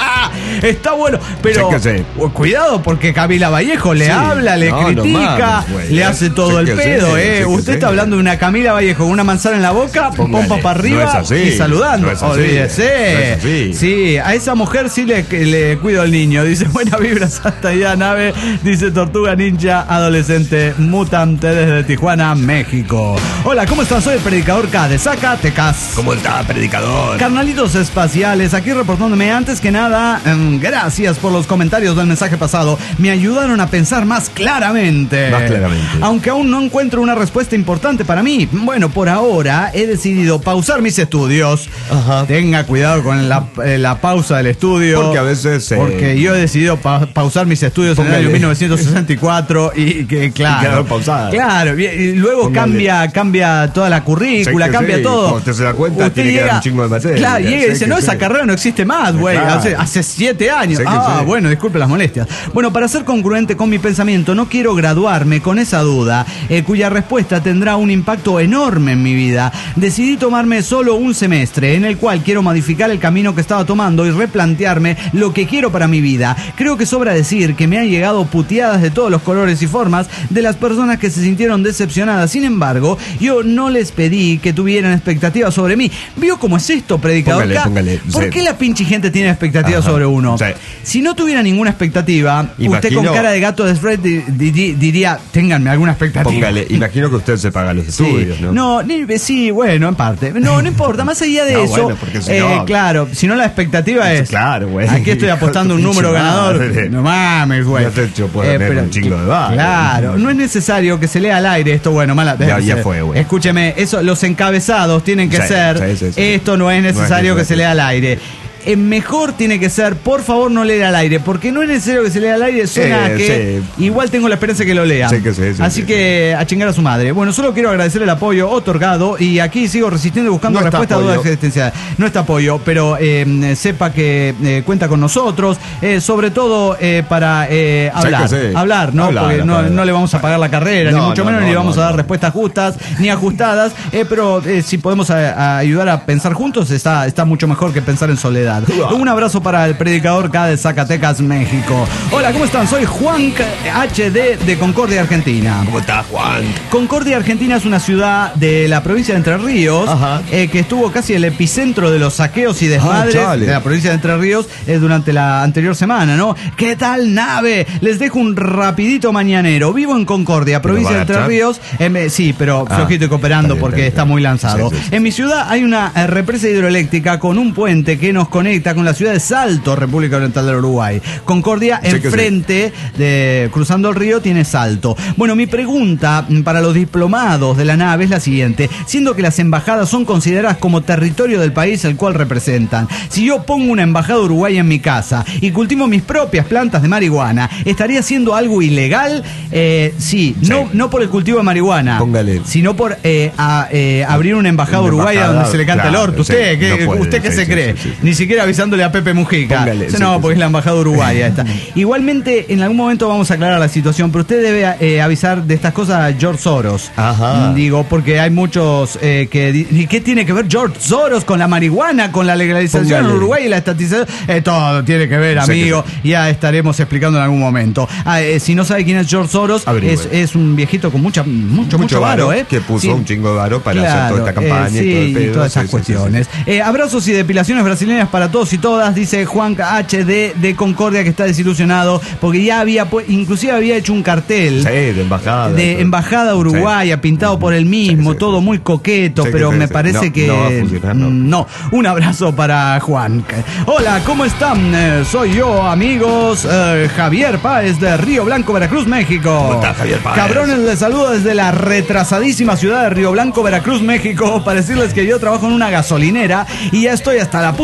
Está bueno, pero Chéquese. cuidado porque Camila Vallejo le Sí. habla, le No, no critica, mames, güey. le hace todo el Chéquese, pedo, ¿eh? chéquese. Usted está hablando de una Camila Vallejo con una manzana en la boca, Póngale, pompa para arriba no es así, y saludando. no es así, Olvídese. no es así. Sí, a esa mujer sí le, le cuido al niño. Dice, buena vibra, hasta allá, nave. Dice Tortuga Ninja, adolescente mutante desde Tijuana, México. Hola, ¿cómo estás? Soy el predicador K de Zacatecas. ¿Cómo está, predicador? Carnalitos espaciales, aquí reportándome. Antes que nada, mm, gracias por los comentarios del mensaje pasado. Me ayudaron a pensar más claramente. Más claramente. Aunque aún no encuentro una respuesta importante para mí. Bueno, por ahora he decidido pausar mis estudios. Ajá. Tenga cuidado con la, eh, la pausa del estudio. Porque a veces, eh, Porque yo he decidido pa- pausar mis estudios en el Póngale. año mil novecientos sesenta y cuatro y que, claro. Y quedaron pausadas. Claro, y, y luego Póngale. cambia, cambia toda la currícula, Sé que cambia sí, todo. cuando usted se da cuenta, tiene que dar un chingo de materia. Claro, llega y Sé dice, que no, sí. esa carrera no existe más, güey. Claro. Hace, hace siete años. Sé que Ah, sí. bueno, disculpe las molestias. Bueno, para ser congruente con mi pensamiento, no quiero graduarme con esa duda, eh, cuya respuesta tendrá un impacto enorme en mi vida. Decidí tomarme solo un semestre, en el cual quiero modificar el camino que estaba tomando y replantearme lo que quiero para mi vida. Creo que sobra decir que me han llegado puteadas de todos los colores y formas de las personas que se sintieron decepcionadas. Sin embargo, yo no les pedí que tuvieran expectativas sobre mí. ¿Vio cómo es esto, predicador? Póngale, K? póngale, ¿Por sí. qué la pinche gente tiene expectativas Ajá, sobre uno? sí. Si no tuviera ninguna expectativa, usted Imagino- con cara de gato de Fred di- di- diría, ténganme alguna expectativa. Póngale, imagino que usted se paga los Sí. estudios, ¿no? No, ni- sí, bueno, en parte. No, no importa, más allá de No, eso. bueno, porque si eh, no- claro, si no la expectativa es. Claro, güey. Aquí estoy apostando un número Pinche ganador. madre. No mames, güey. Ya te echó por tener un chingo de barro. Claro, no es necesario que se lea al aire esto, bueno, mala. Ya- ya se- fue, güey. Escúcheme, eso, los encabezados tienen que Sí, ser. sí, sí, sí. Esto no es necesario que se necesario. lea al aire. Eh, mejor tiene que ser, por favor, no leer al aire, porque no es necesario que se lea al aire, suena Eh, a que sí. igual tengo la esperanza de que lo lean. Sí, que sí, sí, Así sí, que a chingar a su madre. Bueno, solo quiero agradecer el apoyo otorgado y aquí sigo resistiendo y buscando No está respuesta a dudas apoyo. existenciales. No está apoyo, pero eh, sepa que eh, cuenta con nosotros, eh, sobre todo eh, para eh, hablar. que sí. Hablar, ¿no? Hablar, porque no, hablar. no le vamos a pagar la carrera, ni No, mucho no, menos, no, ni le vamos no, a dar no. respuestas justas ni ajustadas, eh, pero eh, si podemos a- a ayudar a pensar juntos, está, está mucho mejor que pensar en soledad. Un abrazo para el predicador K de Zacatecas, México. Hola, ¿cómo están? Soy Juan H D de Concordia, Argentina. ¿Cómo está, Juan? Concordia, Argentina es una ciudad de la provincia de Entre Ríos, Ajá. eh, que estuvo casi el epicentro de los saqueos y desmadres Ah, chale. de la provincia de Entre Ríos eh, durante la anterior semana, ¿no? ¿Qué tal, nave? Les dejo un rapidito mañanero. Vivo en Concordia, provincia va de a Entre agachar? Ríos. Eh, me- sí, pero Ah, flojito y cooperando está bien, porque está bien, está está muy bien. lanzado. Sí, sí, sí. En mi ciudad hay una eh, represa hidroeléctrica con un puente que nos conecta con la ciudad de Salto, República Oriental del Uruguay. Concordia, Sí, que sí. enfrente de cruzando el río, tiene Salto. Bueno, mi pregunta mm, para los diplomados de la nave es la siguiente. Siendo que las embajadas son consideradas como territorio del país al cual representan, si yo pongo una embajada uruguaya en mi casa y cultivo mis propias plantas de marihuana, ¿estaría haciendo algo ilegal? Eh, sí, no, no por el cultivo de marihuana, Póngale. sino por eh, a- eh, abrir una embajada Una uruguaya embajada, donde se le canta claro, el orto. sí, ¿Usted, qué, no puede, ¿usted qué sí, se sí, cree? sí, sí. Ni siquiera avisándole a Pepe Mujica. Póngale, Dice, sí, no, sí, porque sí. es la embajada uruguaya esta. Igualmente, en algún momento vamos a aclarar la situación, pero usted debe eh, avisar de estas cosas a George Soros. Ajá. Mm, Digo, porque hay muchos eh, que... di- ¿Y qué tiene que ver George Soros con la marihuana, con la legalización Póngale. en Uruguay y la estatización? Eh, todo tiene que ver, Sé que amigo. Ya estaremos explicando en algún momento. Ah, eh, si no sabe quién es George Soros, Averigüe. es, es un viejito con mucha, mucho, mucho, varo, varo, ¿eh? que puso Sí. un chingo de varo para hacer toda esta campaña eh, y todo el sí, pedo. y todas esas Sí, sí, sí, sí. cuestiones. Eh, abrazos y depilaciones brasileñas para todos y todas, dice Juan H D de Concordia, que está desilusionado porque ya había, pu- inclusive había hecho un cartel Sí, de embajada. de todo. embajada uruguaya, Sí. pintado por él mismo, Sí, sí, todo sí. muy coqueto, Sí, que pero sí, me sí. parece No, que no va a funcionar, no. mm, no. Un abrazo para Juan. Hola, ¿cómo están? Eh, soy yo, amigos, eh, Javier Páez de Río Blanco, Veracruz, México. ¿Cómo está, Javier Páez? Cabrones, les saludo desde la retrasadísima ciudad de Río Blanco, Veracruz, México, para decirles que yo trabajo en una gasolinera y ya estoy hasta la puta madre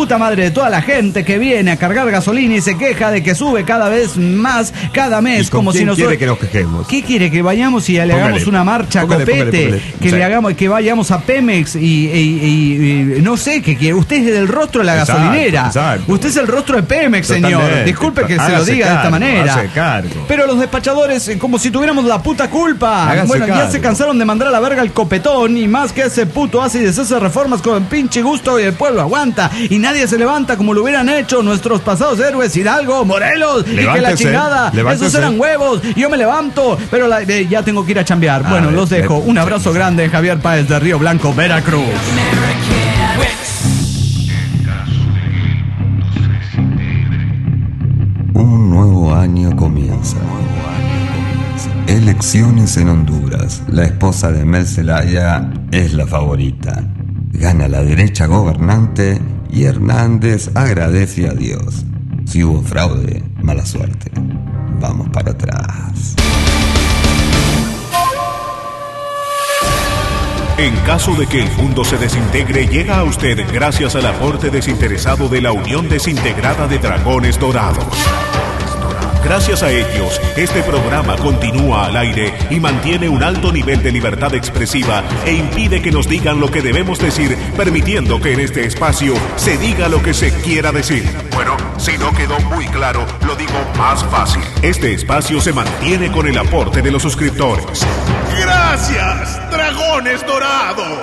de toda la gente que viene a cargar gasolina y se queja de que sube cada vez más cada mes. ¿Y con como quién si nosotros... quiere que nos quejemos? ¿Qué quiere? Que vayamos y le Póngale, hagamos una marcha a póngale, Copete, póngale, póngale. que Sí. le hagamos, que vayamos a Pemex y, y- y- y- no sé, que, que usted es el rostro de la Exacto, gasolinera. exacto. Usted es el rostro de Pemex, señor. Totalmente. Disculpe que se lo Hágase diga de esta cargo, manera. hágase cargo. Pero los despachadores, eh, como si tuviéramos la puta culpa. Hágase Bueno, ya cargo. se cansaron de mandar a la verga el copetón y más que ese puto hace y deshace reformas con pinche gusto y el pueblo aguanta. Y nadie se levanta como lo hubieran hecho nuestros pasados héroes Hidalgo, Morelos, y que la Levántese, chingada. levántese. Esos eran huevos. Yo me levanto, pero la- eh, ya tengo que ir a chambear. A Bueno, ver, los dejo. le- Un abrazo grande, Javier Páez de Río Blanco, Veracruz. Un nuevo año comienza. Elecciones en Honduras. La esposa de Mel Zelaya es la favorita. Gana la derecha gobernante y Hernández agradece a Dios. Si hubo fraude, mala suerte. Vamos para atrás. En caso de que el mundo se desintegre, llega a usted gracias al aporte desinteresado de la Unión Desintegrada de Dragones Dorados. Gracias a ellos, este programa continúa al aire y mantiene un alto nivel de libertad expresiva e impide que nos digan lo que debemos decir, permitiendo que en este espacio se diga lo que se quiera decir. Bueno, si no quedó muy claro, lo digo más fácil. Este espacio se mantiene con el aporte de los suscriptores. ¡Gracias, Dragones Dorados!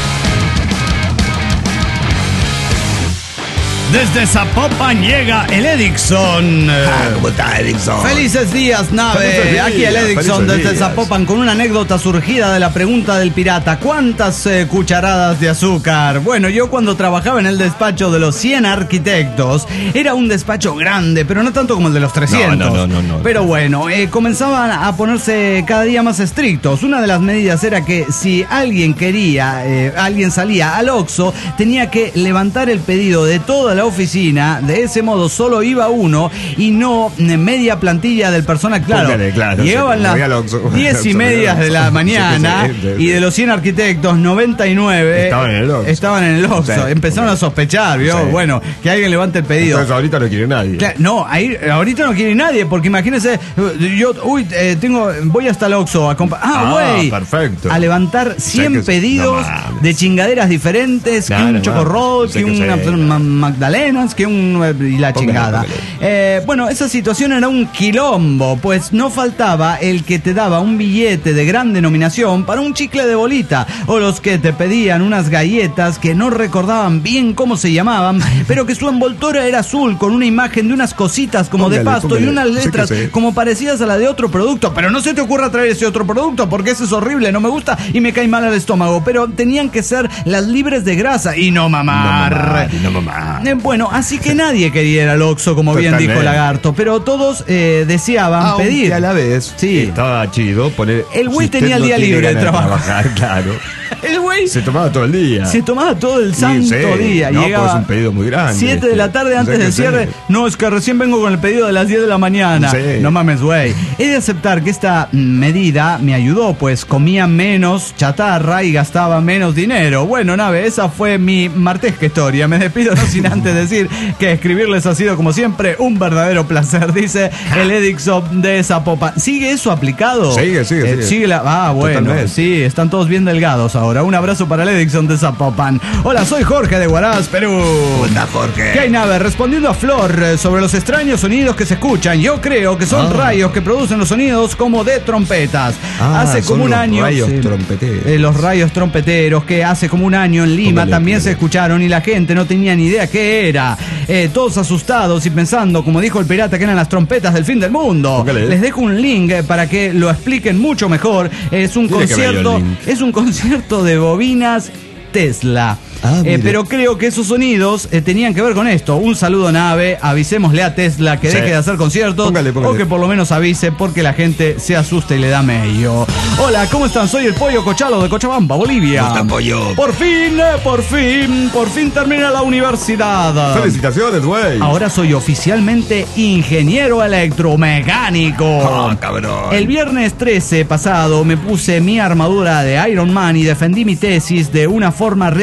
Desde Zapopan llega el Edixon. Ah, ¿cómo está, Edixon? Felices días, nave. Felices días, Aquí el Edixon felices desde días. Zapopan con una anécdota surgida de la pregunta del pirata. ¿Cuántas eh, cucharadas de azúcar? Bueno, yo cuando trabajaba en el despacho de los cien arquitectos, era un despacho grande, pero no tanto como el de los trescientos. No, no, no, no, no. Pero bueno, eh, comenzaban a ponerse cada día más estrictos. Una de las medidas era que si alguien quería, eh, alguien salía al Oxxo, tenía que levantar el pedido de toda la oficina. De ese modo solo iba uno y no eh, media plantilla del personal. Claro, Póngale, claro, llegaban sí, las voy al Oxxo. diez y Oxxo, media de la sí, mañana sí, sí, sí. y de los cien arquitectos, noventa y nueve Estaban en el Oxxo. estaban en el Oxxo. Sí, Empezaron ok. a sospechar, ¿vio? Sí. Bueno, que alguien levante el pedido. Entonces ahorita no quiere nadie. Claro, no, ahí, ahorita no quiere nadie, porque imagínense, yo, uy, eh, tengo, voy hasta el Oxxo a comprar. Ah, Ah, güey. perfecto. A levantar cien que sí. pedidos No mames. de chingaderas diferentes, que No, un no chocorrol, mames. que Sé que una sí. ma- magdalenas, que un eh, y la Póngale, chingada. póngale. Eh, bueno, esa situación era un quilombo, pues no faltaba el que te daba un billete de gran denominación para un chicle de bolita, o los que te pedían unas galletas que no recordaban bien cómo se llamaban, pero que su envoltura era azul con una imagen de unas cositas como de Póngale, pasto póngale. y unas Sí que letras sí. como parecidas a la de otro producto. Pero no se te ocurra traer ese otro producto, porque ese es horrible, no me gusta y me cae mal al estómago. Pero tenían que ser las libres de grasa y no mamar. No mamar, y no mamar. Eh, Bueno, así que nadie quería ir al Oxxo, como bien Totalmente. dijo Lagarto, pero todos eh, deseaban Aunque pedir. a la vez Sí. estaba chido poner. El güey si usted tenía el no día tiene libre de ganas trabajo. trabajar, claro. El güey Se tomaba todo el día. se tomaba todo el Sí, santo sí. día. No, Llegaba pues es un pedido muy grande. siete de este. la tarde O antes sea del que cierre. sí. No, es que recién vengo con el pedido de las diez de la mañana. Sí. No mames, güey. He de aceptar que esta medida me ayudó, pues comía menos chatarra y gastaba menos dinero. Bueno, nave, esa fue mi martesca historia. Me despido no sin antes decir que escribirles ha sido, como siempre, un verdadero placer, dice el Edixon de Zapopan. ¿Sigue eso aplicado? Sigue, sigue, Eh, sigue. la- Ah, bueno, Totalmente. sí, están todos bien delgados ahora. Un abrazo para el Edixon de Zapopan. Hola, soy Jorge de Huaraz, Perú. ¿Cómo está, Jorge? ¿Qué hay, nave? Respondiendo a Flor eh, sobre los extraños sonidos que se escuchan, yo creo que son Ah. rayos que producen los sonidos como de trompetas. Ah, hace son como un los año. rayos trompeteros. eh, los rayos trompeteros que hace como un año en Lima Póngale, también póngale. se escucharon y la gente no tenía ni idea qué era. Eh, todos asustados y pensando, como dijo el pirata, que eran las trompetas del fin del mundo. Póngale. Les dejo un link eh, para que lo expliquen mucho mejor. Es un Tiene que ver el concierto, link. es un concierto de bobinas Tesla. Ah, Eh, mire. pero creo que esos sonidos eh, tenían que ver con esto. Un saludo, nave. Avisémosle a Tesla que Sí. deje de hacer conciertos. Póngale, póngale. O que por lo menos avise, porque la gente se asusta y le da medio. Hola, ¿cómo están? Soy el Pollo Cochalo de Cochabamba, Bolivia. ¿Cómo está, Pollo? Por fin, eh, por fin, por fin termina la universidad. Felicitaciones, güey. Ahora soy oficialmente ingeniero electromecánico. Ah, cabrón. El viernes trece pasado me puse mi armadura de Iron Man y defendí mi tesis de una forma realmente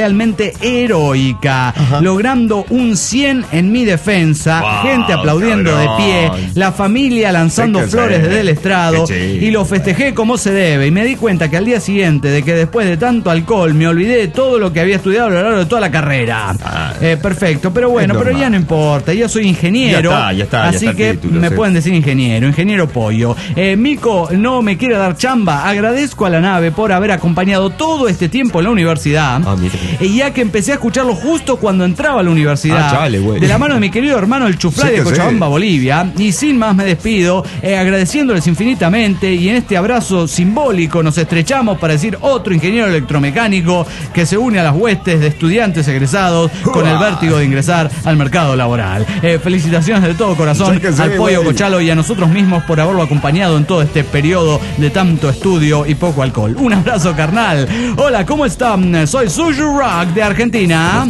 realmente heroica, Ajá. logrando un cien en mi defensa, Wow, gente aplaudiendo cabrón. de pie, la familia lanzando Sí que flores sí. desde el estrado, Qué chido. y lo festejé como se debe. Y me di cuenta que al día siguiente, de que después de tanto alcohol, me olvidé de todo lo que había estudiado a lo largo de toda la carrera. Ah. Eh, perfecto, pero bueno, Es pero normal. ya no importa, yo soy ingeniero. Ya está, ya está, ya así está el que título, me sí. pueden decir ingeniero, ingeniero pollo. Eh, Mico no me quiere dar chamba. Agradezco a la nave por haber acompañado todo este tiempo en la universidad. Ah, mira. Y ya que empecé a escucharlo justo cuando entraba a la universidad, Ah, chale, güey. de la mano de mi querido hermano el Chuflay Sí de que Cochabamba, sí. Bolivia. Y sin más me despido, eh, agradeciéndoles infinitamente, y en este abrazo simbólico nos estrechamos para decir otro ingeniero electromecánico que se une a las huestes de estudiantes egresados con el vértigo de ingresar al mercado laboral. Eh, felicitaciones de todo corazón Sí que sí, al Pollo güey. Cochalo y a nosotros mismos por haberlo acompañado en todo este periodo de tanto estudio y poco alcohol. Un abrazo, carnal. Hola, ¿cómo están? Soy Suju Rock de Argentina.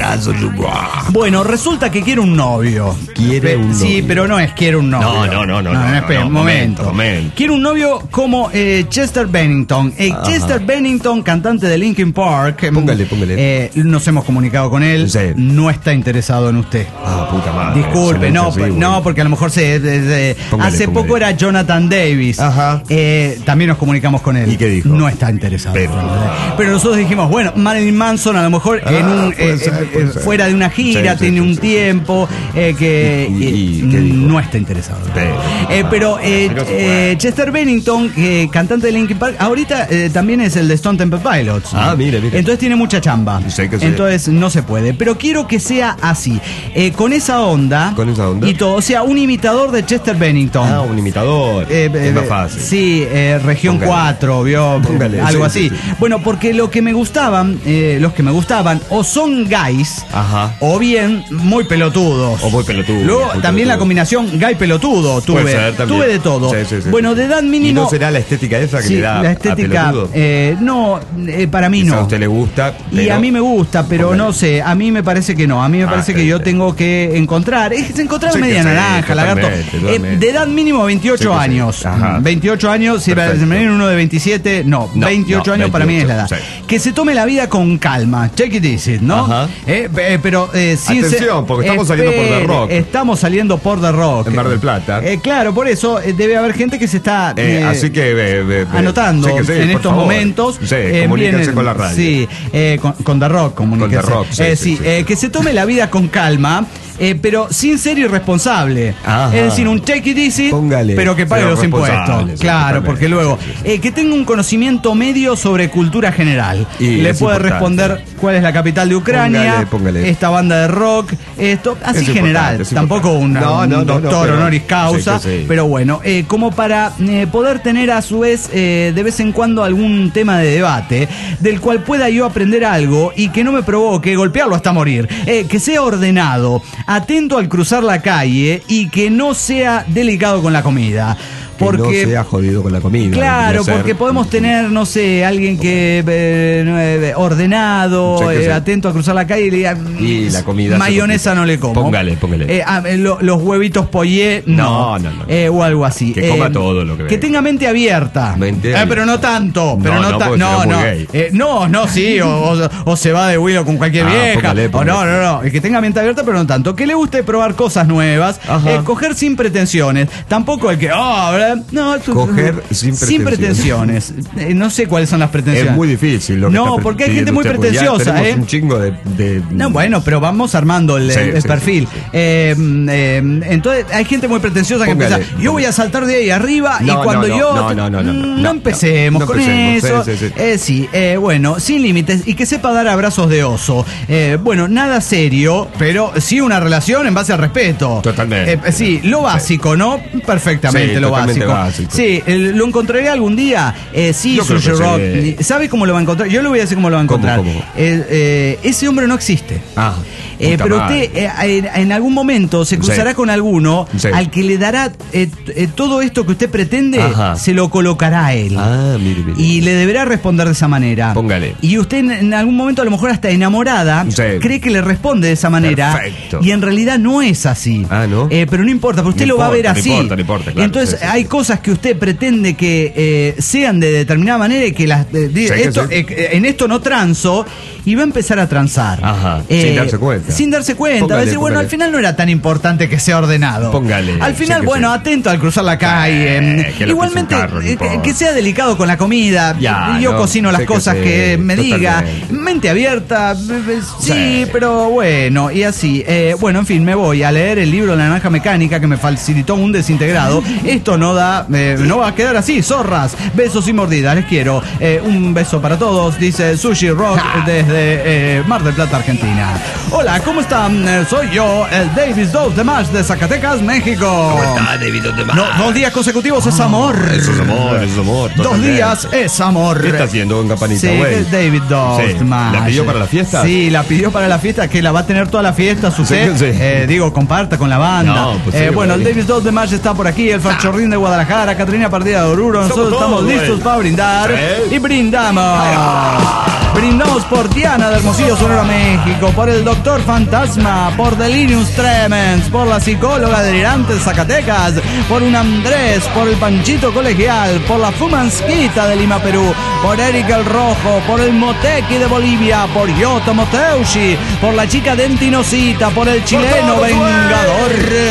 Bueno, resulta que quiero un novio. Quiere Pe- un Sí, novio. pero no es quiero un novio. No, no, no, no, No, no, espera, no, un momento. momento, momento. Quiero un novio como eh, Chester Bennington. Eh, Ajá. Chester Bennington, cantante de Linkin Park. em, Póngale, póngale. eh, nos hemos comunicado con él. Sí. No está interesado en usted. Ah, puta madre. Disculpe, Se lo no, hizo así, no, güey. porque a lo mejor se, se- se- Póngale, hace póngale. poco era Jonathan Davis. Ajá. Eh, también nos comunicamos con él. ¿Y qué dijo? No está interesado. Pero- Pero nosotros dijimos, bueno, Marilyn Manson a lo mejor Ah, en un, puede eh, ser, eh, puede eh, ser. fuera de una gira, Sí, sí, tiene sí, un sí, tiempo eh, que ¿Y- y- eh, y qué dijo? no está interesado. Pero- Eh, pero eh, Así no se puede. eh, Chester Bennington, eh, cantante de Linkin Park, ahorita eh, también es el de Stone Temple Pilots. Ah, mire, mire. Entonces tiene mucha chamba. Sí que sí. Entonces no se puede. Pero quiero que sea así, eh, con esa onda. Con esa onda. Y todo, o sea, un imitador de Chester Bennington. Ah, un imitador. Eh, es eh, más fácil. Sí, eh, región Póngale. cuatro, vio, Póngale, algo sí, así. sí, sí. Bueno, porque lo que me gustaban, eh, los que me gustaban, o son guys, Ajá. o bien muy pelotudos. O muy pelotudo. Luego muy también la pelotudo. combinación gay pelotudo, tuve, Puede ser también. tuve de todo. Sí, sí, sí, bueno, sí. de edad ¿Y mínimo. no será la estética esa que Sí, le da la a estética, pelotudo? eh, no, eh, para mí Quizá no. a usted le gusta, Y pero- a mí me gusta, pero Póngale. no sé, a mí me parece que no. A mí me Ah, parece está que yo bien. tengo que encontrar, es encontrar Sí, media que sí, naranja, lagarto. totalmente, Eh, totalmente. de edad mínimo veintiocho Sí que sí. años. Ajá. veintiocho años, si Perfecto. se me viene uno de veintisiete, no, No, veintiocho no, años para mí es la edad. veintiocho, sí. Que se tome la vida con calma, take it easy, ¿no? Ajá. Eh, eh, pero eh, sin ser- Atención, porque estamos saliendo por The Espere, Rock. Estamos saliendo por The Rock. En Mar del Plata. Eh, claro, por eso eh, debe haber gente que se está Eh, eh, así que eh, eh, eh, anotando sí que sí, en por estos favor. momentos. Sí, eh, comuníquense vienen- con la radio. Sí, eh, con, con The Rock, comuníquense. Con The Rock, sí, Eh, sí, sí, sí, eh, sí. que se tome la vida con calma. eh, pero sin ser irresponsable. Ajá. Es decir, un take it easy, Póngale, pero que pague pero los responsable, impuestos. sí, Claro, totalmente, porque luego, sí, sí, sí. eh, que tenga un conocimiento medio sobre cultura general. Y Le es puede importante. responder cuál es la capital de Ucrania, Póngale, póngale. esta banda de rock, esto, así Es general. importante, es Tampoco importante. una- No, no, un no, no, doctor pero- honoris causa, sí que sí. pero bueno, eh, como para eh, poder tener a su vez eh, de vez en cuando algún tema de debate del cual pueda yo aprender algo y que no me provoque golpearlo hasta morir, eh, que sea ordenado, atento al cruzar la calle y que no sea delicado con la comida. Que Porque no sea jodido con la comida. Claro, debería ser. porque podemos tener, no sé, alguien que eh, no, eh, ordenado, Sí, que eh, sí. atento a cruzar la calle y le diga, Y la comida se mayonesa complica. no le como. Póngale, póngale. Eh, ah, eh, lo- los huevitos pollé, no. No, no, no. Eh, o algo así. Que Eh, coma todo lo que Que venga. tenga mente abierta. Mente Eh, abierta. pero no tanto. Pero No, no, no, ta- porque no, sería muy no. gay. Eh, no, no, sí. O, o- o se va de Willow con cualquier Ah, vieja. póngale, póngale. O no, no, no. Que tenga mente abierta, pero no tanto. Que le guste probar cosas nuevas. Ajá. Eh, coger sin pretensiones. Tampoco el que, oh, ¿verdad? No, Coger sin pretensiones. Eh, no sé cuáles son las pretensiones. Es muy difícil lo que No, está porque hay pidiendo gente muy usted, porque ya pretenciosa, tenemos ¿eh? un chingo de, de- No, bueno, pero vamos armando el, Sí, el sí, perfil. sí, sí. Eh, eh, entonces, hay gente muy pretenciosa que Póngale, empieza, yo voy a saltar de ahí arriba No, y cuando no, no, yo... no, no, no, no, Mm, no, empecemos no con empecemos, eso. sí, sí, sí. Eh, sí, eh, bueno, sin límites y que sepa dar abrazos de oso. Eh, bueno, nada serio, pero sí una relación en base al respeto. Totalmente. Eh, sí, lo básico, ¿no? Perfectamente Sí, lo totalmente básico. básico. Sí, eh, ¿lo encontraré algún día? Eh, sí, Yo creo Sushi que Rock. sí. ¿Sabe cómo lo va a encontrar? Yo le voy a decir cómo lo va a ¿Cómo, encontrar. cómo? Eh, eh, ese hombre no existe. Ah, Eh, puta pero madre. usted eh, en, en algún momento se cruzará Sí. con alguno Sí. al que le dará eh, eh, todo esto que usted pretende, Ajá. se lo colocará a él. Ah, mire, mire. Y le deberá responder de esa manera. Póngale. Y usted en, en algún momento, a lo mejor hasta enamorada, Sí. cree que le responde de esa manera. Perfecto. Y en realidad no es así. Ah, ¿no? Eh, pero no importa, porque usted No lo va a ver importa, no así. importa, no importa, claro, Entonces, sí, sí, hay sí. cosas que usted pretende que eh, sean de determinada manera y que las. eh, di- Sí, que esto, sí. eh, en esto no transo. y va a empezar a transar. Ajá, sin darse cuenta. Sin darse cuenta. Póngale, va a decir, bueno, póngale. al final no era tan importante que sea ordenado. Póngale. Al final, sí bueno, sí. atento al cruzar la calle. Eh, que lo Igualmente, pise un carro, no eh, importa. que sea delicado con la comida. Ya, Yo no, cocino las sé que cosas sí, que me diga. totalmente. Mente abierta, eh, eh, sí, Sí. pero bueno, y así. Eh, bueno, en fin, me voy a leer el libro La Naranja Mecánica que me facilitó un desintegrado. Esto no da, eh, no va a quedar así, zorras. Besos y mordidas, les quiero. Eh, un beso para todos, dice Sushi Rock desde eh, Mar del Plata, Argentina. Hola, ¿cómo están? Eh, soy yo, el Davis dos de March de Zacatecas, México. ¿Cómo está, David? ¿Dónde va? No, dos días consecutivos es amor. Eso es amor, eso es amor. Dos totalmente. días es amor. ¿Qué está haciendo con Campanita, Sí, güey? es David Dost, Sí. ¿La pidió para la fiesta? Sí, la pidió para la fiesta, que la va a tener toda la fiesta. Usted, Sí, sí. eh, digo, comparta con la banda. No, pues sí, Eh, bueno, el güey. David Dost de March está por aquí, el Fachorrín de Guadalajara, Catrina Partida de Oruro. Nosotros Somos estamos todos, listos güey. para brindar. Sí. Y brindamos. Brindamos por Diana de Hermosillo, Sonora, México, por el Doctor Fantasma, por Delirium Tremens, por la psicóloga delirante de Zacatecas, por un Andrés, por el Panchito Colegial, por la Fumansquita de Lima, Perú, por Eric el Rojo, por el Motequi de Bolivia, por Yoto Moteushi, por la chica Dentinosita, por el chileno todos, Vengador,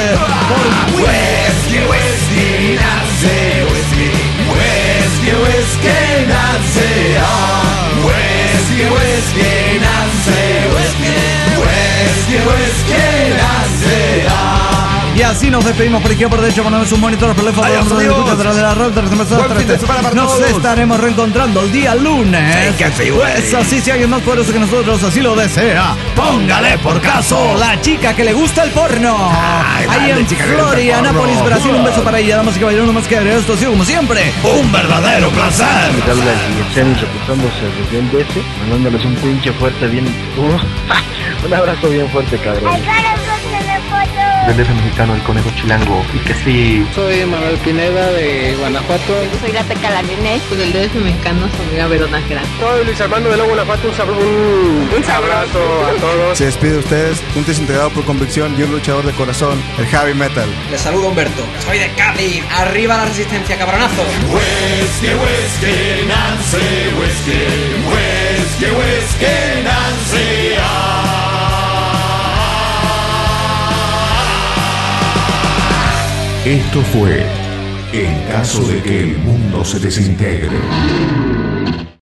por Whisky, whisky, nace, whisky, whisky, whisky, nace, ah. Whisky, whisky, nace, whisky, whisky, whisky, nace, ah. Y así nos despedimos por izquierda, por derecho, ponemos un monitor, por teléfono, Adiós, por amigos. detrás de la red, Buen fin de semana para nos todos. estaremos reencontrando el día lunes. Sí, que sí, güey. Pues así, si alguien más poderoso que nosotros así lo desea, póngale por caso la chica que le gusta el porno. Ay, Ahí grande en chica que le gusta el Floria, porno. Nápoles, Brasil, un beso para ella, damas y caballeros, no más que agregar. Esto ha sido como siempre Un verdadero placer. Les habla Guillermo reportándose desde el D F, mandándoles un pinche fuerte bien... Uh, un abrazo bien fuerte, cabrón. Del D F mexicano, el conejo chilango, y que sí... Soy Manuel Pineda de Guanajuato. Soy la Teca Larinés, del D F mexicano, soy amiga Verona Gerard. Soy Luis Armando de León, Guanajuato. Un, sabro, un, un abrazo a todos. Se despide de ustedes, un desintegrado por convicción y un luchador de corazón, el Heavy Metal. Les saludo Humberto. Soy de Cádiz. Arriba la resistencia, cabronazo. Whisky, whisky, Nancy, whisky, whisky, whisky, Nancy, ah. Esto fue En caso de que el mundo se desintegre.